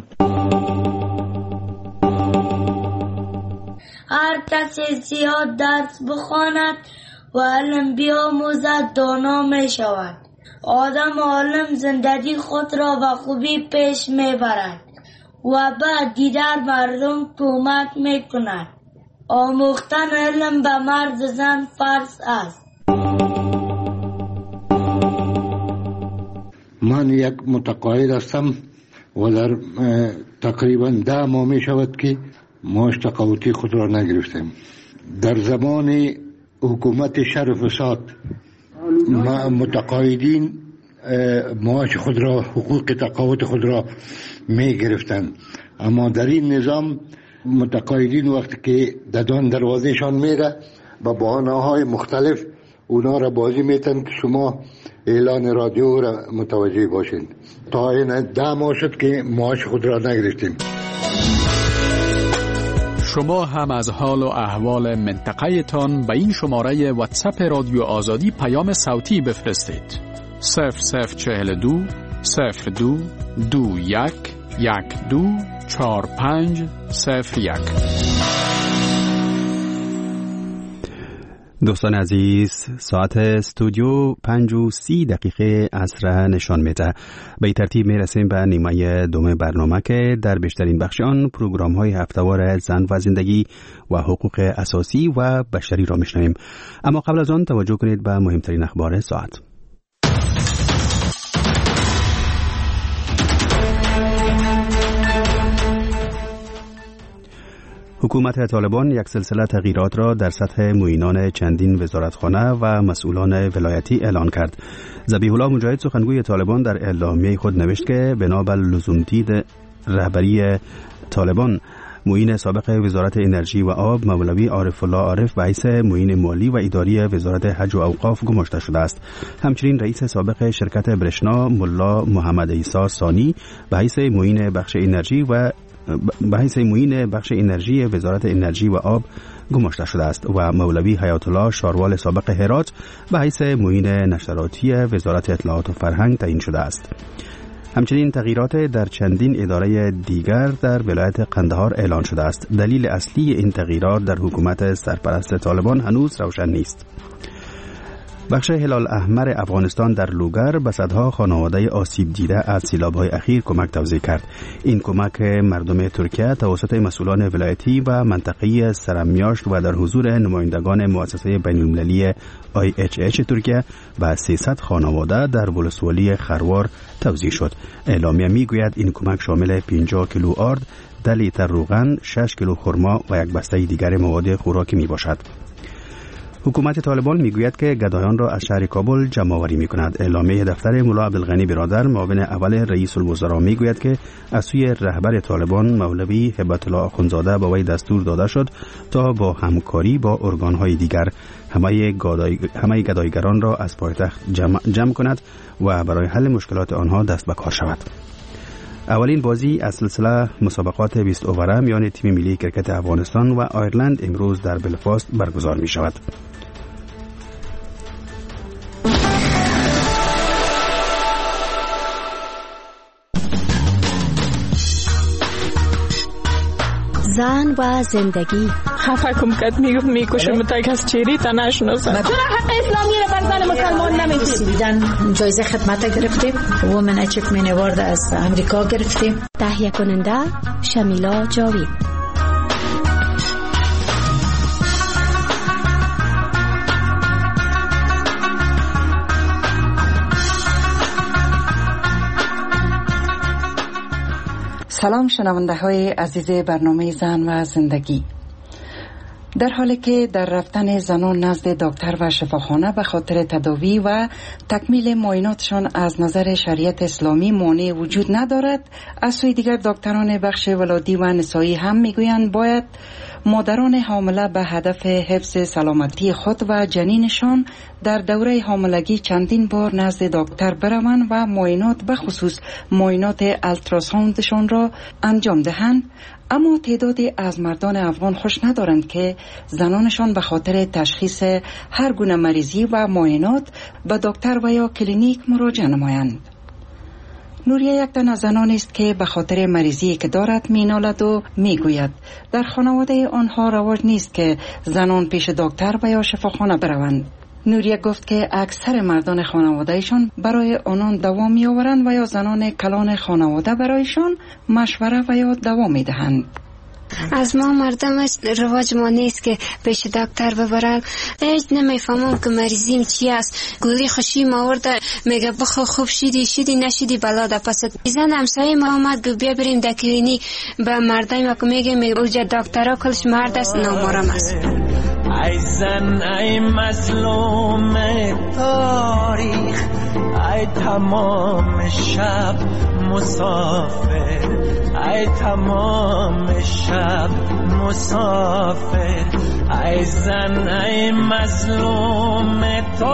هر کسی زیاد درس بخواند و علم بیاموزد دانا می شود. آدم عالم زندگی خود را به خوبی پیش میبرد و بعد دیگر مردم کمک میکند. آموختن علم به مرد زن فرض است. من یک متقاعد هستم و در تقریبا 10 ماه می شود که معاش تقاعدی خود را نگرفتیم. در زمان حکومت شر و فساد متقاعدین معاش خود را، حقوق تقاعد خود را می گرفتند، اما در این نظام متقاعدین وقتی که ددان دروازهشان میره با بهانه‌های مختلف اونا را بازی میتن که شما اعلان رادیو را متوجه باشین. تا این 10 ماه شد که معاش خود را نگرفتیم. شما هم از حال و احوال منطقه تان به این شماره واتساپ رادیو آزادی پیام صوتی بفرستید. 0042 02 21 12 4501. دوستان عزیز، ساعت استودیو 5:30 عصر نشان میده. به این ترتیب میرسیم به نیمه دوم برنامه که در بیشترین بخش آن پروگرام های هفته‌وار زن و زندگی و حقوق اساسی و بشری را میشنویم. اما قبل از آن توجه کنید به مهمترین اخبار ساعت. حکومت طالبان یک سلسله تغییرات را در سطح معینان چندین وزارتخانه و مسئولان ولایتی اعلان کرد. ذبیح الله مجاهد سخنگوی طالبان در اعلامیه خود نوشت که بنابر لزومدید رهبری طالبان، معین سابق وزارت انرژی و آب مولوی عارف الله عارف به حیث معین مالی و اداری وزارت حج و اوقاف گماشته شده است. همچنین رئیس سابق شرکت برشنا ملا محمد عیسی ثانی به حیث معین بخش انرژی وزارت انرژی و آب گماشته شده است و مولوی حیات الله شاروال سابق هرات به حیث معین نشراتی وزارت اطلاعات و فرهنگ تعیین شده است. همچنین تغییرات در چندین اداره دیگر در ولایت قندهار اعلان شده است. دلیل اصلی این تغییرات در حکومت سرپرست طالبان هنوز روشن نیست. بخش هلال احمر افغانستان در لوگر به صدها خانواده آسیب دیده از سیلاب‌های اخیر کمک توزیع کرد. این کمک مردم ترکیه توسط مسئولان ولایتی و منطقه‌ای سرمیاشت و در حضور نمایندگان مؤسسه بین‌المللی IHH ترکیه به 300 خانواده در ولسوالی خروار توزیع شد. اعلامیه میگوید این کمک شامل 50 کیلو آرد، 10 لیتر روغن، 6 کیلو خرما و یک بسته دیگر مواد خوراکی میباشد. حکومت طالبان میگوید که گدایان را از شهر کابل جمع آوری میکند. اعلامیه دفتر ملا عبدالغنی برادر معاون اول رئیس الوزراء میگوید که از سوی رهبر طالبان مولوی هبت الله آخوندزاده به وی دستور داده شد تا با همکاری با ارگان‌های دیگر همه گدایگران را از پایتخت جمع کند و برای حل مشکلات آنها دست به کار شود. اولین بازی از سلسله مسابقات 20 اووره میان تیم ملی کرکت افغانستان و آیرلند امروز در بلفاست برگزار می شود. زن و زندگی. خفه کم کد میکشم تا کس چیری تا نشناسم. چرا حق اسلامی رو بر زن مسلمان نمیدید؟ دیدن جایزه خدمت گرفتیم. وومن اچیومنت اوارد از امریکا گرفتیم. تهیه کننده شمیلا جاوید. سلام شنونده های عزیز برنامه زن و زندگی. در حالی که در رفتن زنان نزد دکتر و شفاخانه به خاطر تداوی و تکمیل معایناتشان از نظر شریعت اسلامی مانع وجود ندارد، از سوی دیگر دکتران بخش ولادی و نسایی هم میگویند باید مادران حامله به هدف حفظ سلامتی خود و جنینشان در دوره حاملگی چندین بار نزد دکتر بروند و معاینات به خصوص معاینات التراساوندشان را انجام دهند. اما تعدادی از مردان افغان خوش ندارند که زنانشان به خاطر تشخیص هر گونه مریضی و معاینات به دکتر و یا کلینیک مراجعه نمایند. نوریه یک تن از زنانی است که به خاطر مریضی که دارد مینالد و میگوید در خانواده آنها رواج نیست که زنان پیش دکتر و یا شفاخانه بروند. نوریه گفت که اکثر مردان خانوادهشان برای آنان دوا می آورند و یا زنان کلان خانواده برایشان مشوره و یا دوا می دهند. از ما مردمش رواج ما نیست که پیش دکتر ببرن. هیچ نمیفهمم که مریضیم چی است. گولی خوشی ما ورده میگه بخو خوب شدی نشدی بلا ده پس زن همسایه ما آمد گو بیا بریم در کلینیک به مردای ما که میگه اوجا دکترها کلش مرد است نامرم است. ای زن ای مظلوم تاریخ، ای تمام شب مسافر، ای تمام شب مسافر، ای زن ای مظلوم تاریخ.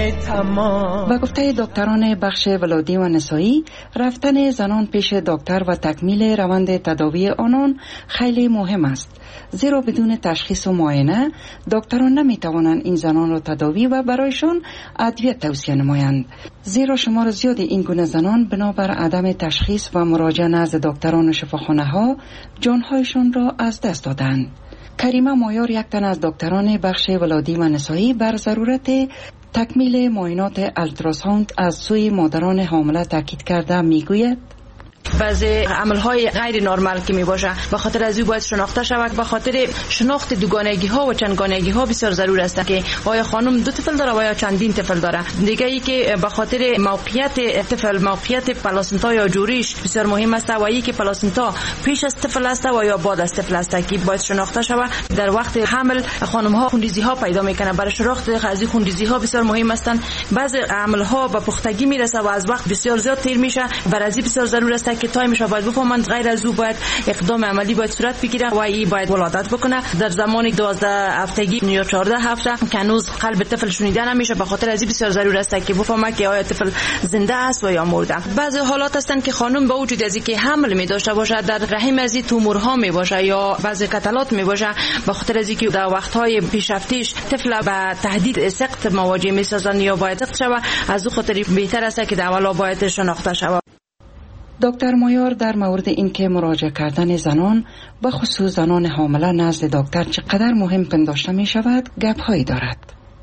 و گفته دکتران بخش ولادی و نسایی، رفتن زنان پیش دکتر و تکمیل روند تداوی آنان خیلی مهم است، زیرا بدون تشخیص و معاینه دکتران نمیتوانند این زنان را تداوی و برایشان ادویه توصیه نمایند، زیرا شمار زیادی این گونه زنان بنابر عدم تشخیص و مراجعه نزد دکتران و شفاخانه ها جانهایشان را از دست دادند. کریمه مایار، یک تن از دکتران بخش ولادی و نسایی، بر ضرورت تکمیل معاینات التراساوند از سوی مادران حامله تاکید کرده میگوید: بعضی عملهای غیر نرمال که می باشه به خاطر از او باید شناخته شود. به خاطر شناخت دوگانگی ها و چندگانگی ها بسیار ضرور است که آیا خانم دو طفل داره و یا چندین طفل داره. دیگه ای که به خاطر موقعیت طفل، موقعیت پلاسنتا یا جوریش بسیار مهم است و ای که پلاسنتا پیش از طفل است و یا بعد از طفل است که باید شناخته شود. در وقت حمل خانم ها خونریزی ها پیدا میکنه، برای شناخت از این خونریزی ها بسیار مهم هستند. بعضی عمل ها به پختگی میرسه و از وقت بسیار زیاد تیر میشه، برای بسیار ضرور است که تایمش باید بفهمند. غیر از او باید اقدام عملی باید صورت بگیره و ای باید ولادت بکنه در زمان 12 هفتگی یا 14 هفته که هنوز قلب طفل شنیده نمیشه. به خاطر از این بسیار ضرور است که بفهمه که آیا طفل زنده است و یا مرده. بعضی حالات هستند که خانم با وجود از اینکه حمل می داشته باشه در رحم از تومورها می باشه یا بعضی قتلات می باشه، به خاطر از اینکه در وقت‌های پیشرفتیش طفل به تهدید سقط مواجه می سازند یا باید سقط شود، از او خاطر بهتر است که در اولا باید شناخته شود. دکتر مایار در مورد اینکه مراجعه کردن زنان به خصوص زنان حامله نزد دکتر چقدر مهم پنداشته می شود گپ‌هایی دارد.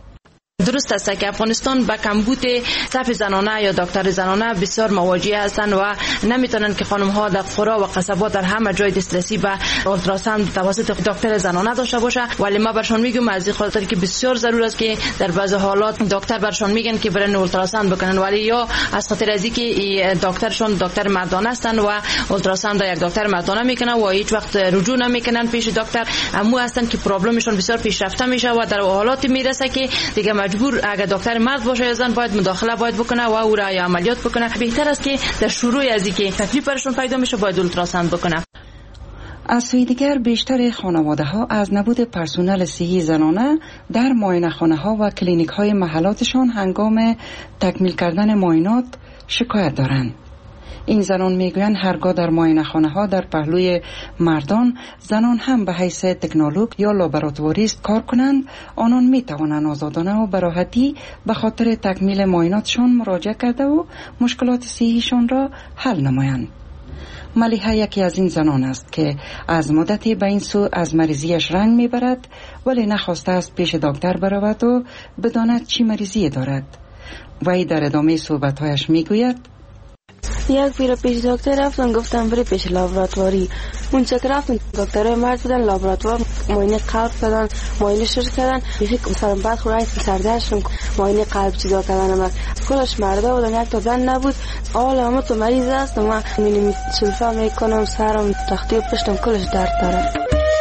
درست است که افغانستان با کمبود صف زنانه یا دکتر زنانه بسیار مواجه هستند و نمیتونن که خانم ها در قرا و قصبات در همه جای دسترسی به اولتراساوند توسط دکتر زنانه داشته باشه. ولی ما برشان میگم از این خاطر که بسیار ضرور است که در بعضی حالات دکتر برشان میگن که برن اولتراساوند بکنن، ولی یا از خاطر از اینکه دکترشون دکتر مردانه هستند و اولتراساوند یک دکتر مردانه میکنن و هیچ وقت رجوع نمیکنن پیش دکتر، امو هستند که پرابلمشون بسیار پیشرفته میشه و در حالاتی میرسه که دیگه مجبور اگر دکتر مرد باشه یا زن باید مداخله باید بکنه و او را عملیات بکنه. بهتر است که در شروع از اینکه تکلیف برشون پیدا میشه باید اولتراساوند بکنه. از سوی دیگر بیشتر خانواده ها از نبود پرسنل صحی زنانه در معاینه خانه ها و کلینیک های محلاتشان هنگام تکمیل کردن معاینات شکایت دارند. این زنان میگویند هرگاه در معاینه خانه ها در پهلوی مردان زنان هم به حیث تکنولوگ یا لابراتواریست کار کنند، آنان می توانند آزادانه و براحتی به خاطر تکمیل معایناتشان مراجعه کرده و مشکلات صحیشان را حل نمایند. ملیحه یکی از این زنان است که از مدتی به این سو از مریضیش رنگ میبرد، ولی نخواسته است پیش دکتر برود و بداند چی مریضی دارد. وی در ادامه صحبتهایش میگوید: یک بیر پیش دکتر رفتم، گفتم بری پیش لابراتواری. اونجا که رفتم دکترای مرد بودن، لابراتوار معاینه قلب کردن، معاینه شروع کردن، بیخی سرم بعد خورای سردرشم معاینه قلب چیزا کردن. من کلش مردا بودن، یک تا زن نبود. حالا ما تو مریض است، من مینی سلفه میکنم، سرم تختی پشتم کلش درد داره.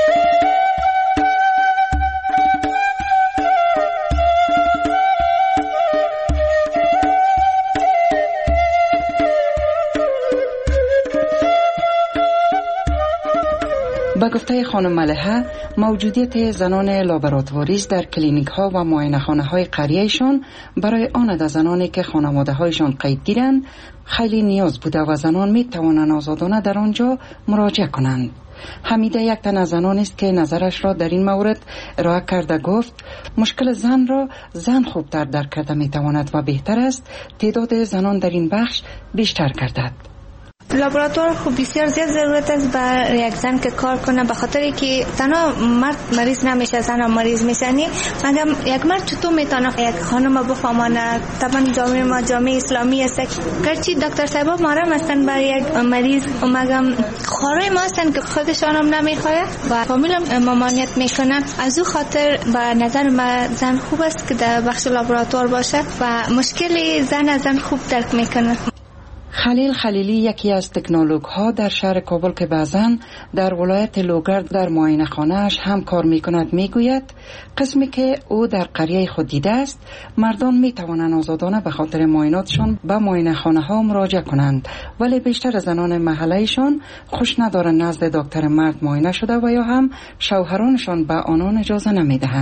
با گفته خانم ملیحه، موجودیت زنان لابراتواریست در کلینیک ها و معاینه خانه های قریهشان برای آن عده زنانی که خانواده هایشان قیدگیرند خیلی نیاز بوده و زنان می توانند آزادانه در آنجا مراجعه کنند. حمیده یک تن از زنان است که نظرش را در این مورد ارائه کرده. گفت مشکل زن را زن خوبتر درک کرده می تواند و بهتر است تعداد زنان در این بخش بیشتر گردد. لابراتوار خوب بسیار زیاد ضرورت است برای یک زن که کار کنه، به خاطر که تنها مرد مریض نمیشه، زن هم مریض میشنی. مگم یک مرد چطور میتونه یک خانم بفهمانه؟ طبعا جامعه ما جامعه اسلامی است، گرچه دکتر صاحبا محرم هستن برای یک مریض، مگم خارای ما هستن که خودشان هم نمیخواه و فامیل هم ممانعت میکنن. از او خاطر به نظر من زن خوب است که در بخش لابراتوار باشه و مشکل زن از زن خوب درک میکنه. خلیل خلیلی یکی از تکنولوگ ها در شهر کابل که بعضن در ولایت لوگر در معاینه خانه اش هم کار می کند میگوید قسمی که او در قریه خود دیده است، مردان می توانند آزادانه به خاطر معایناتشان به معاینه خانه ها مراجعه کنند، ولی بیشتر زنان محلهشان خوش ندارند نزد دکتر مرد معاینه شده و یا هم شوهرانشان به آنان اجازه نمی دهند.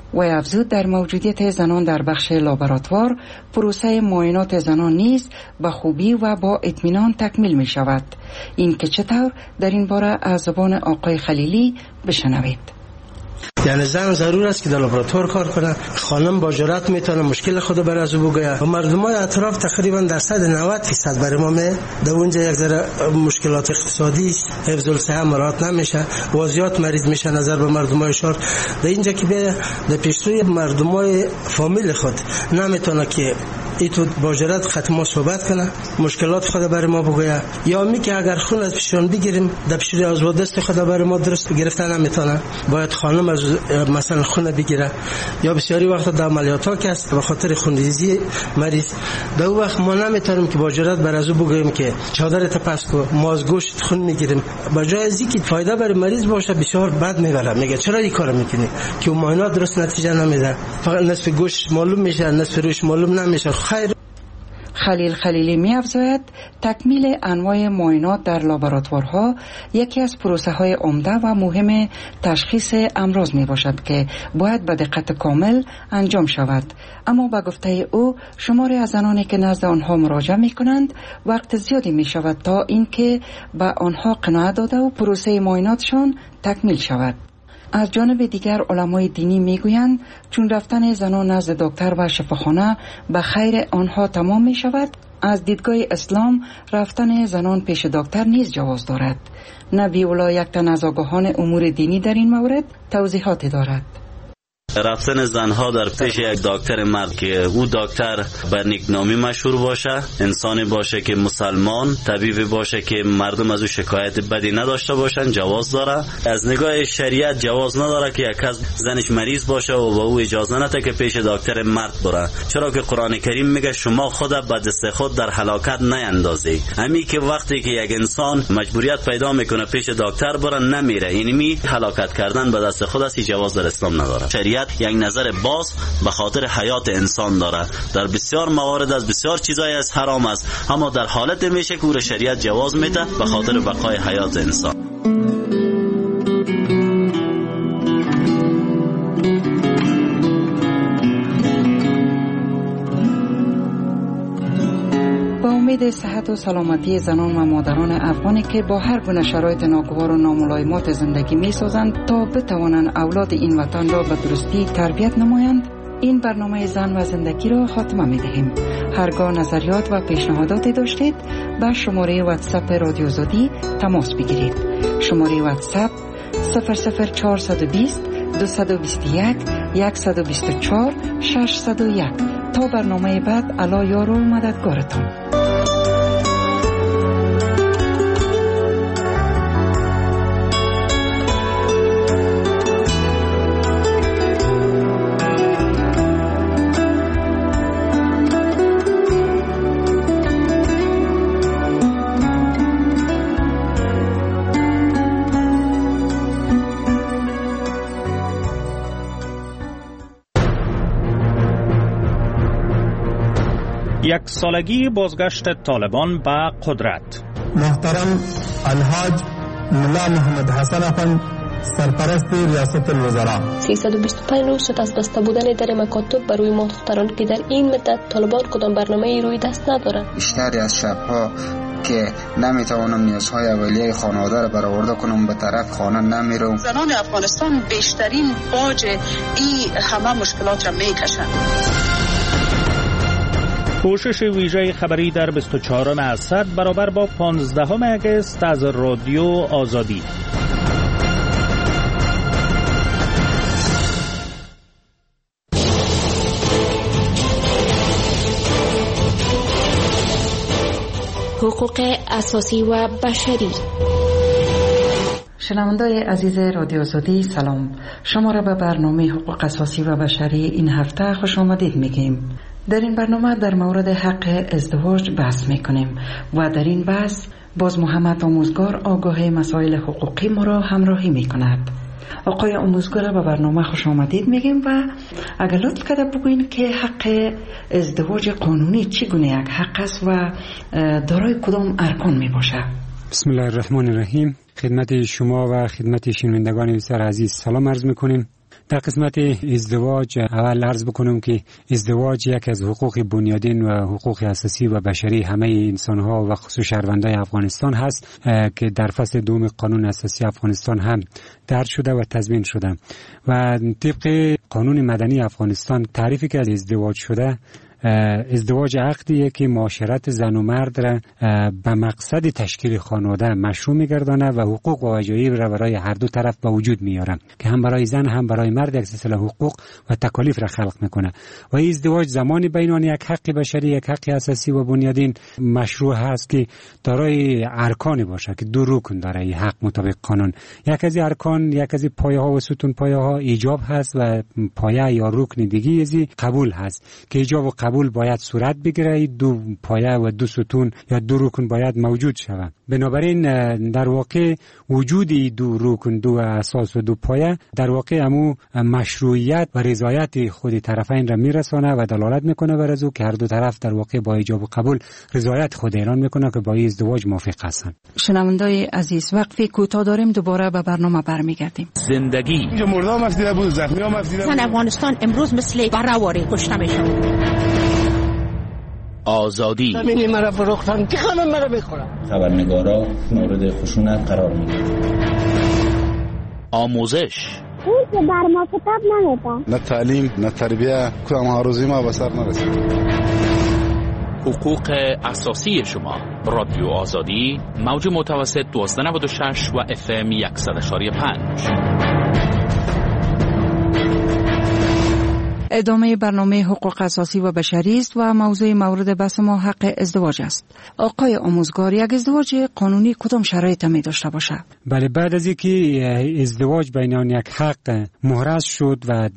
و افزود در موجودیت زنان در بخش لابراتوار پروسه معاینات زنان نیز به خوبی و با اطمینان تکمیل می شود. این که چطور در این باره از زبان آقای خلیلی بشنوید. یعنی زن ضرور است که در لابراتوار کار کنه، خانم با جرأت میتونه مشکل خود بر از او بگه و مردمای اطراف تقریبا درصد 90% برای ما در اونجا یک ذره مشکلات اقتصادی، حفظ الصحه مراعات نمیشه، وضعیت مریض میشه نظر به مردمای شهر. در اینجا که به در پیشروی مردمای فامیل خود نمیتونه که ایتو با جرأت خط ما صحبت کنه، مشکلات خود برای ما بگه، یا می که اگر خون از پیشان بگیریم در پیشروی از دست خود برای ما درست گرفتن نمیتونه، باید خانم از مثلا خون بگیره، یا بسیاری وقت در عملیات ها که است به خاطر خونریزی مریض در وقت ما نمیتونیم که با جرأت بر از او بگیم که چادرت پس کو، ما از گوشت خون میگیریم. با جای از اینکه فایده برای مریض باشه بسیار بد میبره، میگه چرا این کارو میکنی که معاینات درست نتیجه نمیده، فقط نصف گوشت معلوم میشه نصف روش معلوم نمیشه. خیر. خلیل خلیلی می افزاید تکمیل انواع معاینات در لابراتوارها یکی از پروسه های عمده و مهم تشخیص امراض می باشد که باید به دقت کامل انجام شود. اما به گفته او شماری از زنانی که نزد آنها مراجعه می کنند وقت زیادی می شود تا اینکه به آنها قناعت داده و پروسه معایناتشان تکمیل شود. از جانب دیگر علمای دینی میگویند چون رفتن زنان نزد دکتر و شفاخانه به خیر آنها تمام می شود، از دیدگاه اسلام رفتن زنان پیش دکتر نیز جواز دارد. نبی الله یک تن از آگاهان امور دینی در این مورد توضیحاتی دارد. رفتن زنها در پیش یک دکتر مرد که او دکتر به نیکنامی مشهور باشه، انسانی باشه که مسلمان، طبیبی باشه که مردم از او شکایت بدی نداشته باشن، جواز داره. از نگاه شریعت جواز نداره که یک کس زنش مریض باشه و با او اجازه نده که پیش دکتر مرد بره، چرا که قرآن کریم میگه شما خود به دست خود در هلاکت نیندازی. همین که وقتی که یک انسان مجبوریت پیدا میکنه پیش دکتر بره نمیره، اینمی هلاکت کردن به دست خود است، جواز در اسلام نداره. شریعت یک نظر باز به خاطر حیات انسان داره. در بسیار موارد از بسیار چیزای از حرام است، اما در حالت میشه که او شریعت جواز میده به خاطر بقای حیات انسان. با امید صحت و سلامتی زنان و مادران افغانی که با هر گونه شرایط ناگوار و ناملایمات زندگی می سازند تا بتوانند اولاد این وطن را به درستی تربیت نمایند، این برنامه زن و زندگی را خاتمه می دهیم. هرگاه نظریات و پیشنهاداتی داشتید به شماره واتساپ رادیو آزادی تماس بگیرید. شماره واتساپ 00420 221 124 601. تا برنامه بعد، الا یار و مددگارتان. یک سالگی بازگشت طالبان به قدرت. محترم الحاج ملا محمد حسن افند سرپرست ریاست الوزراء، 325 روز شد از بسته بودن در مکاتب برای ما دختران که در این مدت طالبان کدام برنامه روی دست ندارند. بیشتری از شبها که نمیتوانم نیازهای اولیه خانواده را برآورده کنم به طرف خانه نمیرم. زنان افغانستان بیشترین باج این همه مشکلات را میکشند. پوشش ویژه خبری در 24 اسد برابر با 15 اگست از رادیو آزادی. حقوق اساسی و بشری. شنوندای عزیز رادیو آزادی سلام، شما را به برنامه حقوق اساسی و بشری این هفته خوش آمدید میگیم. در این برنامه در مورد حق ازدواج بحث میکنیم و در این بحث باز محمد آموزگار آگاه مسائل حقوقی ما را همراهی میکند. آقای آموزگار به برنامه خوش آمدید میگیم و اگر لطف کرده بگوین که حق ازدواج قانونی چگونه یک حق است و دارای کدام ارکان میباشه؟ بسم الله الرحمن الرحیم. خدمت شما و خدمت شنوندگان بسیار عزیز سلام عرض میکنیم. در قسمت ازدواج اول عرض بکنم که ازدواج یک از حقوق بنیادین و حقوق اساسی و بشری همه انسان‌ها و خصوص شهروندان افغانستان هست که در فصل دوم قانون اساسی افغانستان هم درج شده و تضمین شده و طبق قانون مدنی افغانستان تعریفی که از ازدواج شده، ازدواج عقدیه که معاشرت زن و مرد را به مقصد تشکیل خانواده مشروع می‌گردانه و حقوق و وجایب را برای هر دو طرف به وجود میاره که هم برای زن هم برای مرد یک سلسله حقوق و تکالیف را خلق میکنه و این ازدواج زمانی بین یک حق بشری، یک حق اساسی و بنیادین مشروع هست که دارای ارکانی باشه که دو رکن داره این حق مطابق قانون. یک از ارکان، یک از پایه‌ها و ستون پایه‌ها ایجاب هست و پایه یا رکن دیگه از قبول هست که ایجاب و قبول باید صورت بگیره، دو پایه و دو ستون یا دو رکن باید موجود شود. بنابراین در واقع وجود دو رکن، دو اساس و دو پایه در واقع همو مشروعیت و رضایت خود طرفین را میرسانه و دلالت میکنه بر ازو که هر دو طرف در واقع با ایجاب و قبول رضایت خود اعلان میکنه که با این ازدواج موافق هستند. شنوندای عزیز، وقتی کوتاه داریم دوباره به برنامه برمیگردیم. زندگی اینجا مردم افدیده بود، زخمیام افدیده بود. افغانستان امروز مثل برآوری کشته میشه. آزادی زمینی مرا فروختن که همه مرا بخورن. خبرنگارا مورد خشونت قرار میگیرن. آموزش اون که بر ما کتاب نمیدن، نه تعلیم نه تربیه، کدام آرزوی ما به سر نرسید. حقوق اساسی شما. رادیو آزادی، موج متوسط 1296 و FM 100.5. ادامه برنامه حقوق اساسی و بشری است و موضوع مورد بحث ما حق ازدواج است. آقای آموزگار، یک ازدواج قانونی کدام شرایط می داشته باشه؟ بله، بعد از اینکه ازدواج بین یک حق محرز شد و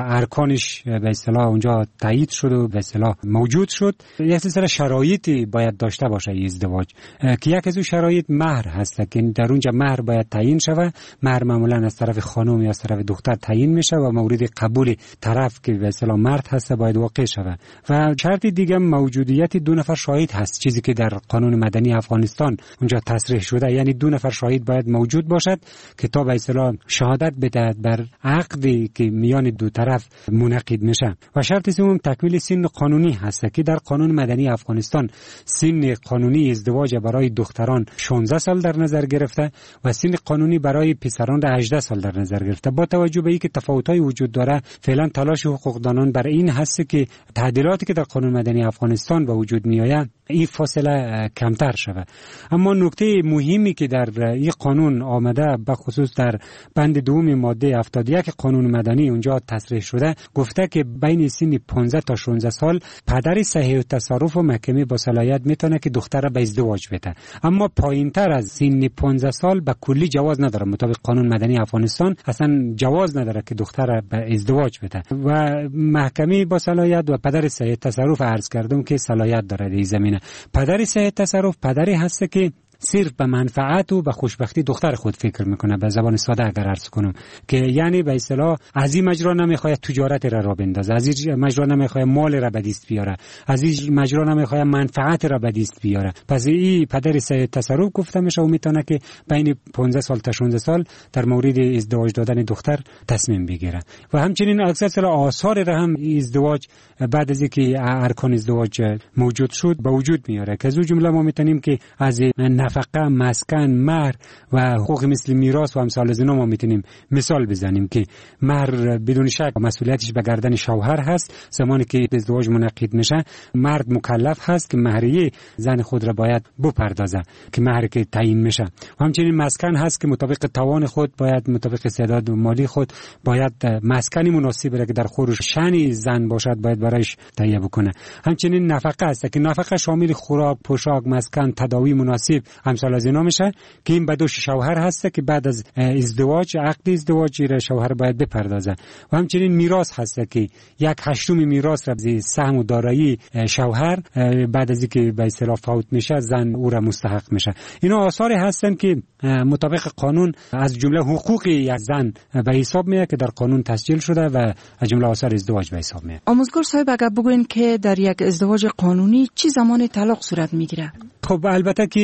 ارکانش به اصطلاح اونجا تایید شد و به اصطلاح موجود شد، یک سلسله شرایطی باید داشته باشه این ازدواج که یک از اون شرایط مهر هست که در اونجا مهر باید تعیین شود. مهر معمولا از طرف خانم یا از طرف دختر تعیین میشه و مورد قبول طرف که به اصطلاح مرد هست باید واقع شود. و شرط دیگه موجودیت دو نفر شاهد هست، چیزی که در قانون مدنی افغانستان اونجا تصریح شده، یعنی دو نفر شاهد باید موجود باشد که تا به اصطلاح شهادت بدهد بر عقدی که میان دو طرف منعقد میشه. و شرط سوم تکمیل سن قانونی هست که در قانون مدنی افغانستان سن قانونی ازدواج برای دختران 16 سال در نظر گرفته و سن قانونی برای پسران 18 سال در نظر گرفته. با توجه به اینکه تفاوت‌های وجود داره، فعلا تلاش حقوقدانان برای این هست که تعدیلاتی که در قانون مدنی افغانستان به وجود میآید این فاصله کمتر شود. اما نکته مهمی که در این قانون آمده به خصوص در بند دوم ماده 71 قانون مدنی اونجا تصریح شده، گفته که بین سن 15 تا 16 سال پدر صحیح التصرف و محکمه با صلاحیت میتونه که دختر را به ازدواج بده. اما پایینتر از سن 15 سال به کلی جواز نداره. مطابق قانون مدنی افغانستان اصلا جواز نداره که دختر را به ازدواج بده و محکمه با صلاحیت و پدر صحیح التصرف عرض کردم که صلاحیت داره در این زمینه. پدر صحیح التصرف پدری هست که صرف به منفعت و به خوشبختی دختر خود فکر میکنه. به زبان ساده اگر عرض کنم که یعنی به اصطلاح از این مجرا نمیخواد تجارت را بندازه، از این مجرا نمیخواد مال را به دست بیاره، از این مجرا نمیخواد منفعت را به دست بیاره. پس این پدر صحیح التصرف گفته میشه و میتونه که بین 15 سال تا 16 سال در مورد ازدواج دادن دختر تصمیم بگیره. و همچنین اکثر آثار را هم ازدواج بعد از اینکه ارکان ازدواج موجود شد به وجود میاره که از اون جمله ما میتونیم که از نفقه، مسکن، مهر و حقوق مثل میراث و امثال از اینا ما میتونیم مثال بزنیم که مهر بدون شک مسئولیتش به گردن شوهر هست. زمانی که ازدواج منعقد میشه مرد مکلف هست که مهریه زن خود را باید بپردازه که مهر که تعیین میشه. و همچنین مسکن هست که مطابق توان خود باید مطابق استعداد مالی خود باید مسکنی مناسب را که در خور شأن زن باشد باید برایش تهیه بکنه. همچنین نفقه هست که نفقه شامل خوراک، پوشاک، مسکن، تداوی مناسب امثال از اینا میشه که این به دوش شوهر هست که بعد از ازدواج عقد ازدواج را شوهر باید بپردازه. و همچنین میراث هست که 1/8 میراث را از سهم و دارایی شوهر بعد از اینکه به اصطلاح فوت میشه زن او را مستحق میشه. اینا آثاری هستن که مطابق قانون از جمله حقوق یک زن به حساب میاد که در قانون تسجیل شده و از جمله آثار ازدواج به حساب میاد. آموزگار صاحب اگر بگوین که در یک ازدواج قانونی چه زمان طلاق صورت میگیره؟ خب البته که ازدواج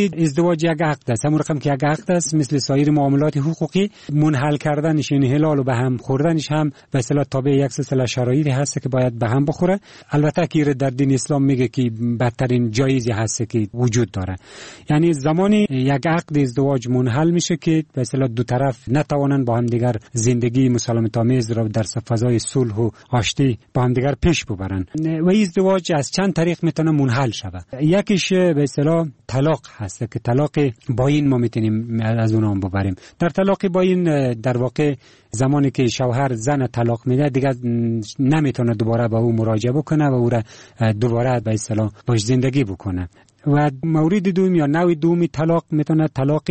ازدواج یک عقد است، همون رقم که یک عقد است مثل سایر معاملات حقوقی، منحل کردنش یعنی حلال و به هم خوردنش هم به اصطلاح تابع یک سلسله شرایطی هست که باید به هم بخوره. البته که در دین اسلام میگه که بدترین جایزی هست که وجود داره، یعنی زمانی یک عقد ازدواج منحل میشه که به اصطلاح دو طرف نتوانند با هم دیگر زندگی مسالمت آمیز را در فضای صلح و آشتی با هم دیگر پیش ببرن. و ازدواج از چند طریق میتونه منحل شود. یکیش به اصطلاح طلاق هست که طلاق باین ما میتونیم از اون هم ببریم. در طلاق باین در واقع زمانی که شوهر زن طلاق میده دیگه نمیتونه دوباره با او مراجعه بکنه و او را دوباره به اصطلاح باش زندگی بکنه. و مورد دوم یا نوع دومی طلاق میتونه طلاق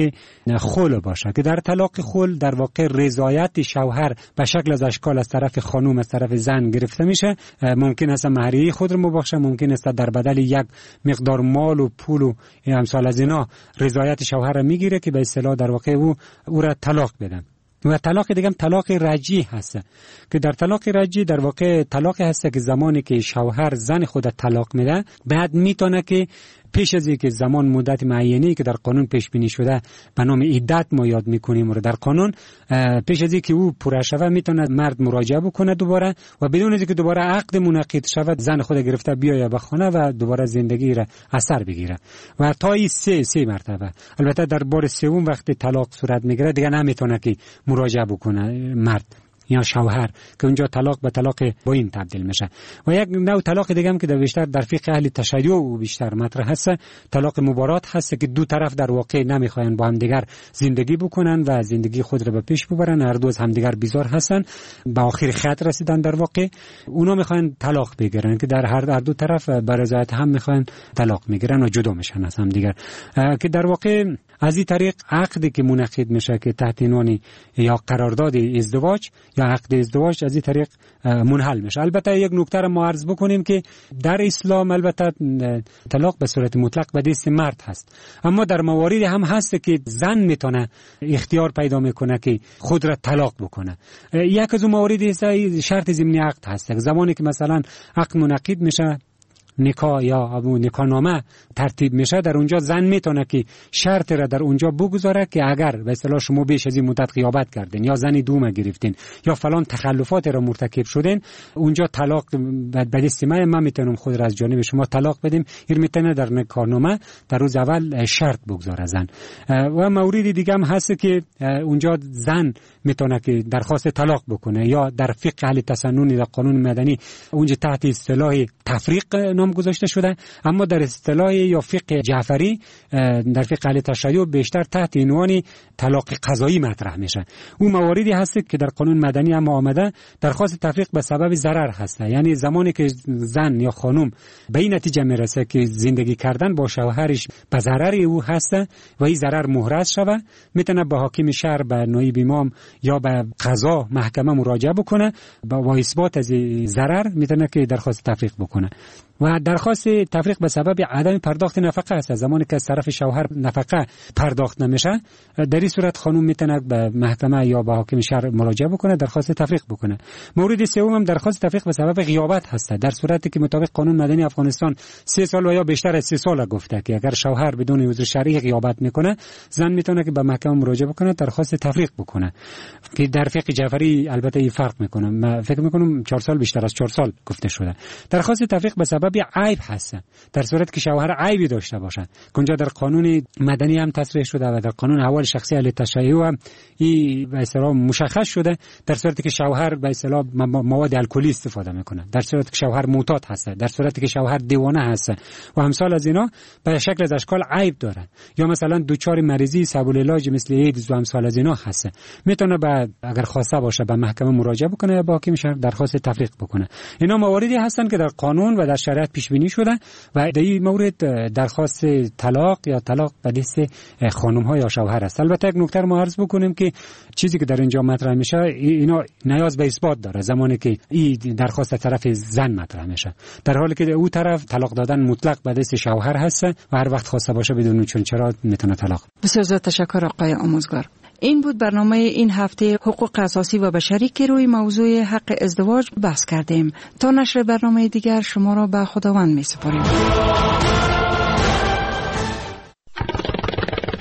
خلع باشه که در طلاق خلع در واقع رضایت شوهر به شکل از اشکال از طرف خانم از طرف زن گرفته میشه. ممکن است مهریه خود رو مباشه، ممکن است در بدل یک مقدار مال و پول و امثال از اینا رضایت شوهر را میگیره که به اصطلاح در واقع او را طلاق بده. و طلاق دیگه هم طلاق رجعی هست که در طلاق رجعی در واقع طلاق هست که زمانی که شوهر زن خود طلاق میده بعد میتونه که پیش از اینکه زمان مدت معینی که در قانون پیش بینی شده به نام عدت ما یاد میکنیم رو در قانون، پیش از اینکه او پوره شود میتونه مرد مراجعه بکنه دوباره و بدون اینکه دوباره عقد منعقد شود زن خود گرفته بیاید به خانه و دوباره زندگی را از سر بگیره و تا این سه مرتبه. البته در بار سوم وقتی طلاق صورت میگیره دیگه نمیتونه که مراجعه بکنه مرد یا شوهر که اونجا طلاق به طلاق باین تبدیل میشه. و یک نوع طلاق دیگه هم که بیشتر در فقه اهل تشیع و بیشتر مطرح هست طلاق مبارات هست که دو طرف در واقع نمیخواین با هم دیگر زندگی بکنن و زندگی خود را به پیش ببرن، هر دو از هم دیگر بیزار هستن، به آخر خط رسیدن در واقع اونا میخواین طلاق بگیرن که در هر دو طرف به رضایت هم میخواین طلاق میگیرن و جدا میشن از هم دیگر، که در واقع از این طریق عقدی که منعقد میشه که تحت عنوان یا قرارداد ازدواج یا عقد ازدواج از این طریق منحل میشه. البته یک نکته را ما عرض بکنیم که در اسلام البته طلاق به صورت مطلق به دست مرد هست، اما در مواردی هم هست که زن میتونه اختیار پیدا میکنه که خود را طلاق بکنه. یک از اون مواردی شرط ضمنی عقد هست، زمانی که مثلا عقد منعقد میشه نکاح یا نکاح نامه ترتیب میشه، در اونجا زن میتونه که شرط را در اونجا بگذاره که اگر به اصطلاح شما بیش از این مدت غیابت کردین یا زنی دوم گرفتین یا فلان تخلفات را مرتکب شدین، اونجا طلاق به دست من میتونم خود را از جانب شما طلاق بدیم. این میتونه در نکاح نامه در روز اول شرط بگذاره زن. و موردی دیگه هم هست که اونجا زن میتونه که درخواست طلاق بکنه یا در فقه اهل تسنن در قانون مدنی اونجا تحت اصطلاح تفریق نام گذاشته شده، اما در اصطلاح یا فقه جعفری در فقه اهل تشیع بیشتر تحت عنوان طلاق قضایی مطرح میشه. اون مواردی هست که در قانون مدنی هم آمده درخواست تفریق به سبب ضرر هست، یعنی زمانی که زن یا خانم به این نتیجه میرسه که زندگی کردن با شوهرش به ضرر او هست و این ضرر محرز شوه، میتونه به حاکم شهر، به نایب امام یا به قضا محکمه مراجعه بکنه با اثبات از ضرر میتونه که درخواست تفریق بکنه. و درخواست تفریق به سبب عدم پرداخت نفقه است. زمانی که از طرف شوهر نفقه پرداخت نمیشه، در این صورت خانم میتونه به محکمه یا به حاکم شهر مراجعه بکنه، درخواست تفریق بکنه. مورد سوم هم درخواست تفریق به سبب غیابت هست، در صورتی که مطابق قانون مدنی افغانستان 3 سال و یا بیشتر از 3 سال گفته که اگر شوهر بدون عذر شرعی غیابت میکنه، زن میتونه که به محکمه مراجعه بکنه، درخواست تفریق بکنه، که در فقه جعفری البته این فرق میکنه. من فکر میکنم 4 سال بیشتر از 4 سال گفته شده. درخواست تفریق به سبب عیب هست، در صورتی که شوهر عیبی داشته باشه، که اونجا در قانون مدنی هم تصریح شده و در قانون احوال شخصی اهل تشیع هم این به اصطلاح مشخص شده، در صورتی که شوهر به اصطلاح مواد الکلی استفاده میکنه، در صورتی که شوهر معتاد هست، در صورتی که شوهر دیوانه هست و امثال از اینا به شکل از اشکال عیب داره، یا مثلا دچار مریضی سبب العلاج مثل ایدز و امثال از اینا هست، میتونه اگر خواسته باشه به محکمه مراجعه بکنه یا با حاکم شهر درخواست تفریق بکنه. اینا مواردی هستن که در قانون و در شریعت پیش بینی شده و در این مورد درخواست طلاق یا طلاق به دست خانم ها یا شوهر است. البته یک نکته ما عرض بکنیم که چیزی که در اینجا مطرح میشه اینا نیاز به اثبات داره زمانی که این درخواست طرف زن مطرح میشه، در حالی که او طرف طلاق دادن مطلق به دست شوهر هست و هر وقت خواسته باشه بدون چرا میتونه طلاق. بسیار زیاد تشکر آقای آموزگار. این بود برنامه این هفته حقوق اساسی و بشری که روی موضوع حق ازدواج بحث کردیم. تا نشر برنامه دیگر شما را به خداوند می سپاریم.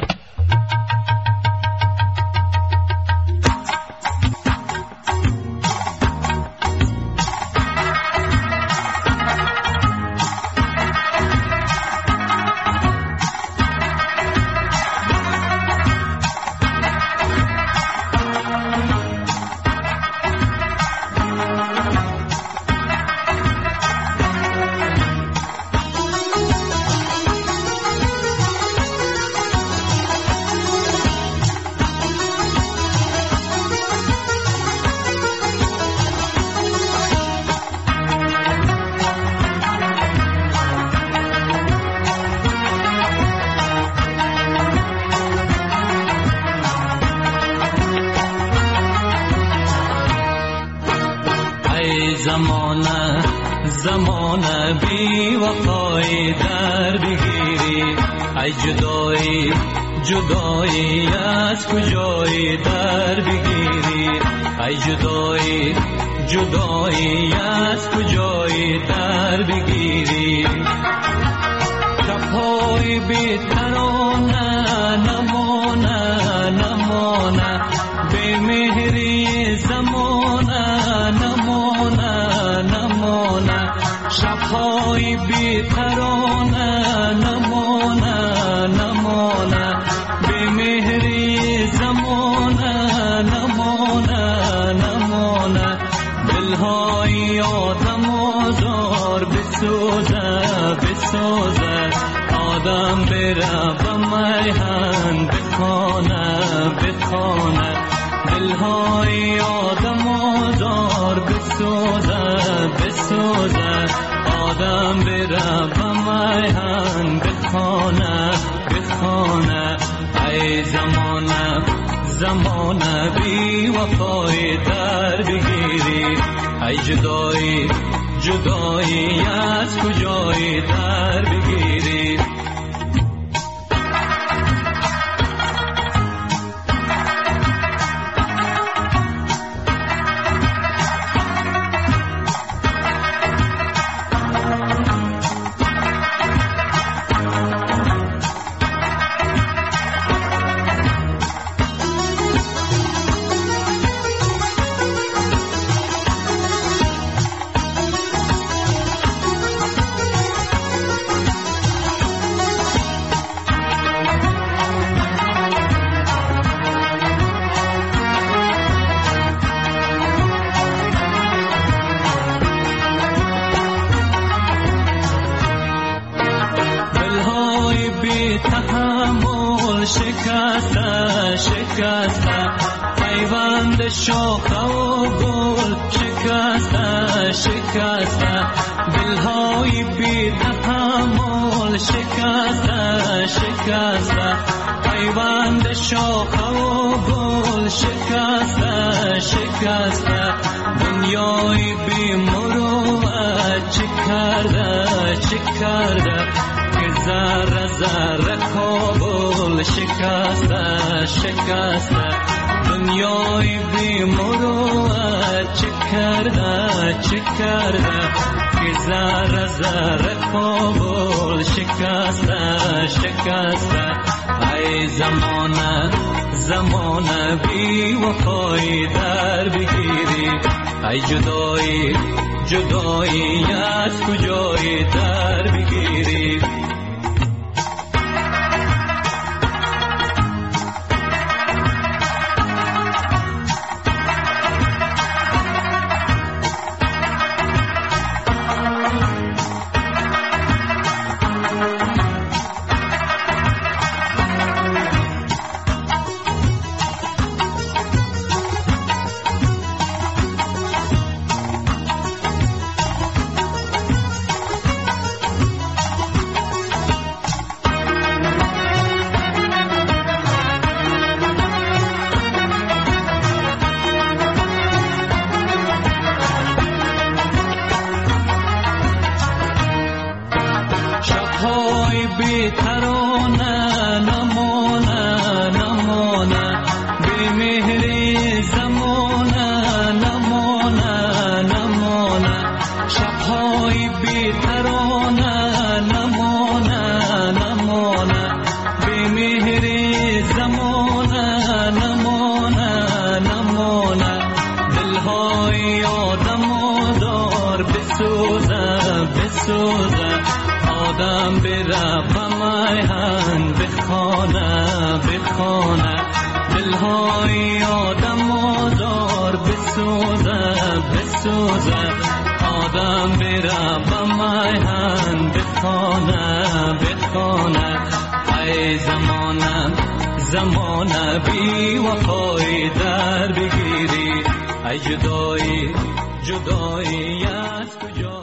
زمانه بی وفای در بگیری. ای جدایی جدایی از کجای در بگیری. ای جدایی جدایی از کجای در بگیری. شب‌های بی ترانه نمانه نمانه، بی مهری زمانه نمانه نمانه. شب‌های بی ترانه نمانه نمانه، بی مهری زمانه نمانه نمانه. دلهای آدم آزار بسوزه بسوزه، آدم بره به میهن بخانه بخانه. دلهای آدم آزار بسوزه بسوزه، آدم بره به میهن بخانه بخانه. ای زمانه زمانه بی وفای در بگیری. ای جدایی جدایی از کجای در بگیری. تحمل شکسته شکسته، پیوند شاخه و گل شکسته شکسته. دلهای بی تحمل شکسته شکسته، پیوند شاخه و گل شکسته شکسته. دنیای بی مروت چه کرده چه کرده، ذره ذره کابل شکسته شکسته. دنیای بی مروت چه کرده چه کرده، که ذره ذره کابل شکسته شکسته. ای زمانه زمانه بی وفای در بگیری. ای جدایی جدایی از کجای در بگیری. بی ترانه نمانه نمانه، بی مهری زمانه نمانه نمانه. شبهای بی ترانه نمانه نمانه، بی مهری زمانه نمانه نمانه. دلهای آدم آزار بسوزه بسوزه، آدم بره به میهن بخانه بخانه. دلهای آدم آزار بسوزه بسوزه، آدم بره به میهن بخانه بخانه. ای زمانه زمانه بی وفای در بگیری. ای جدایی جدایی از کجا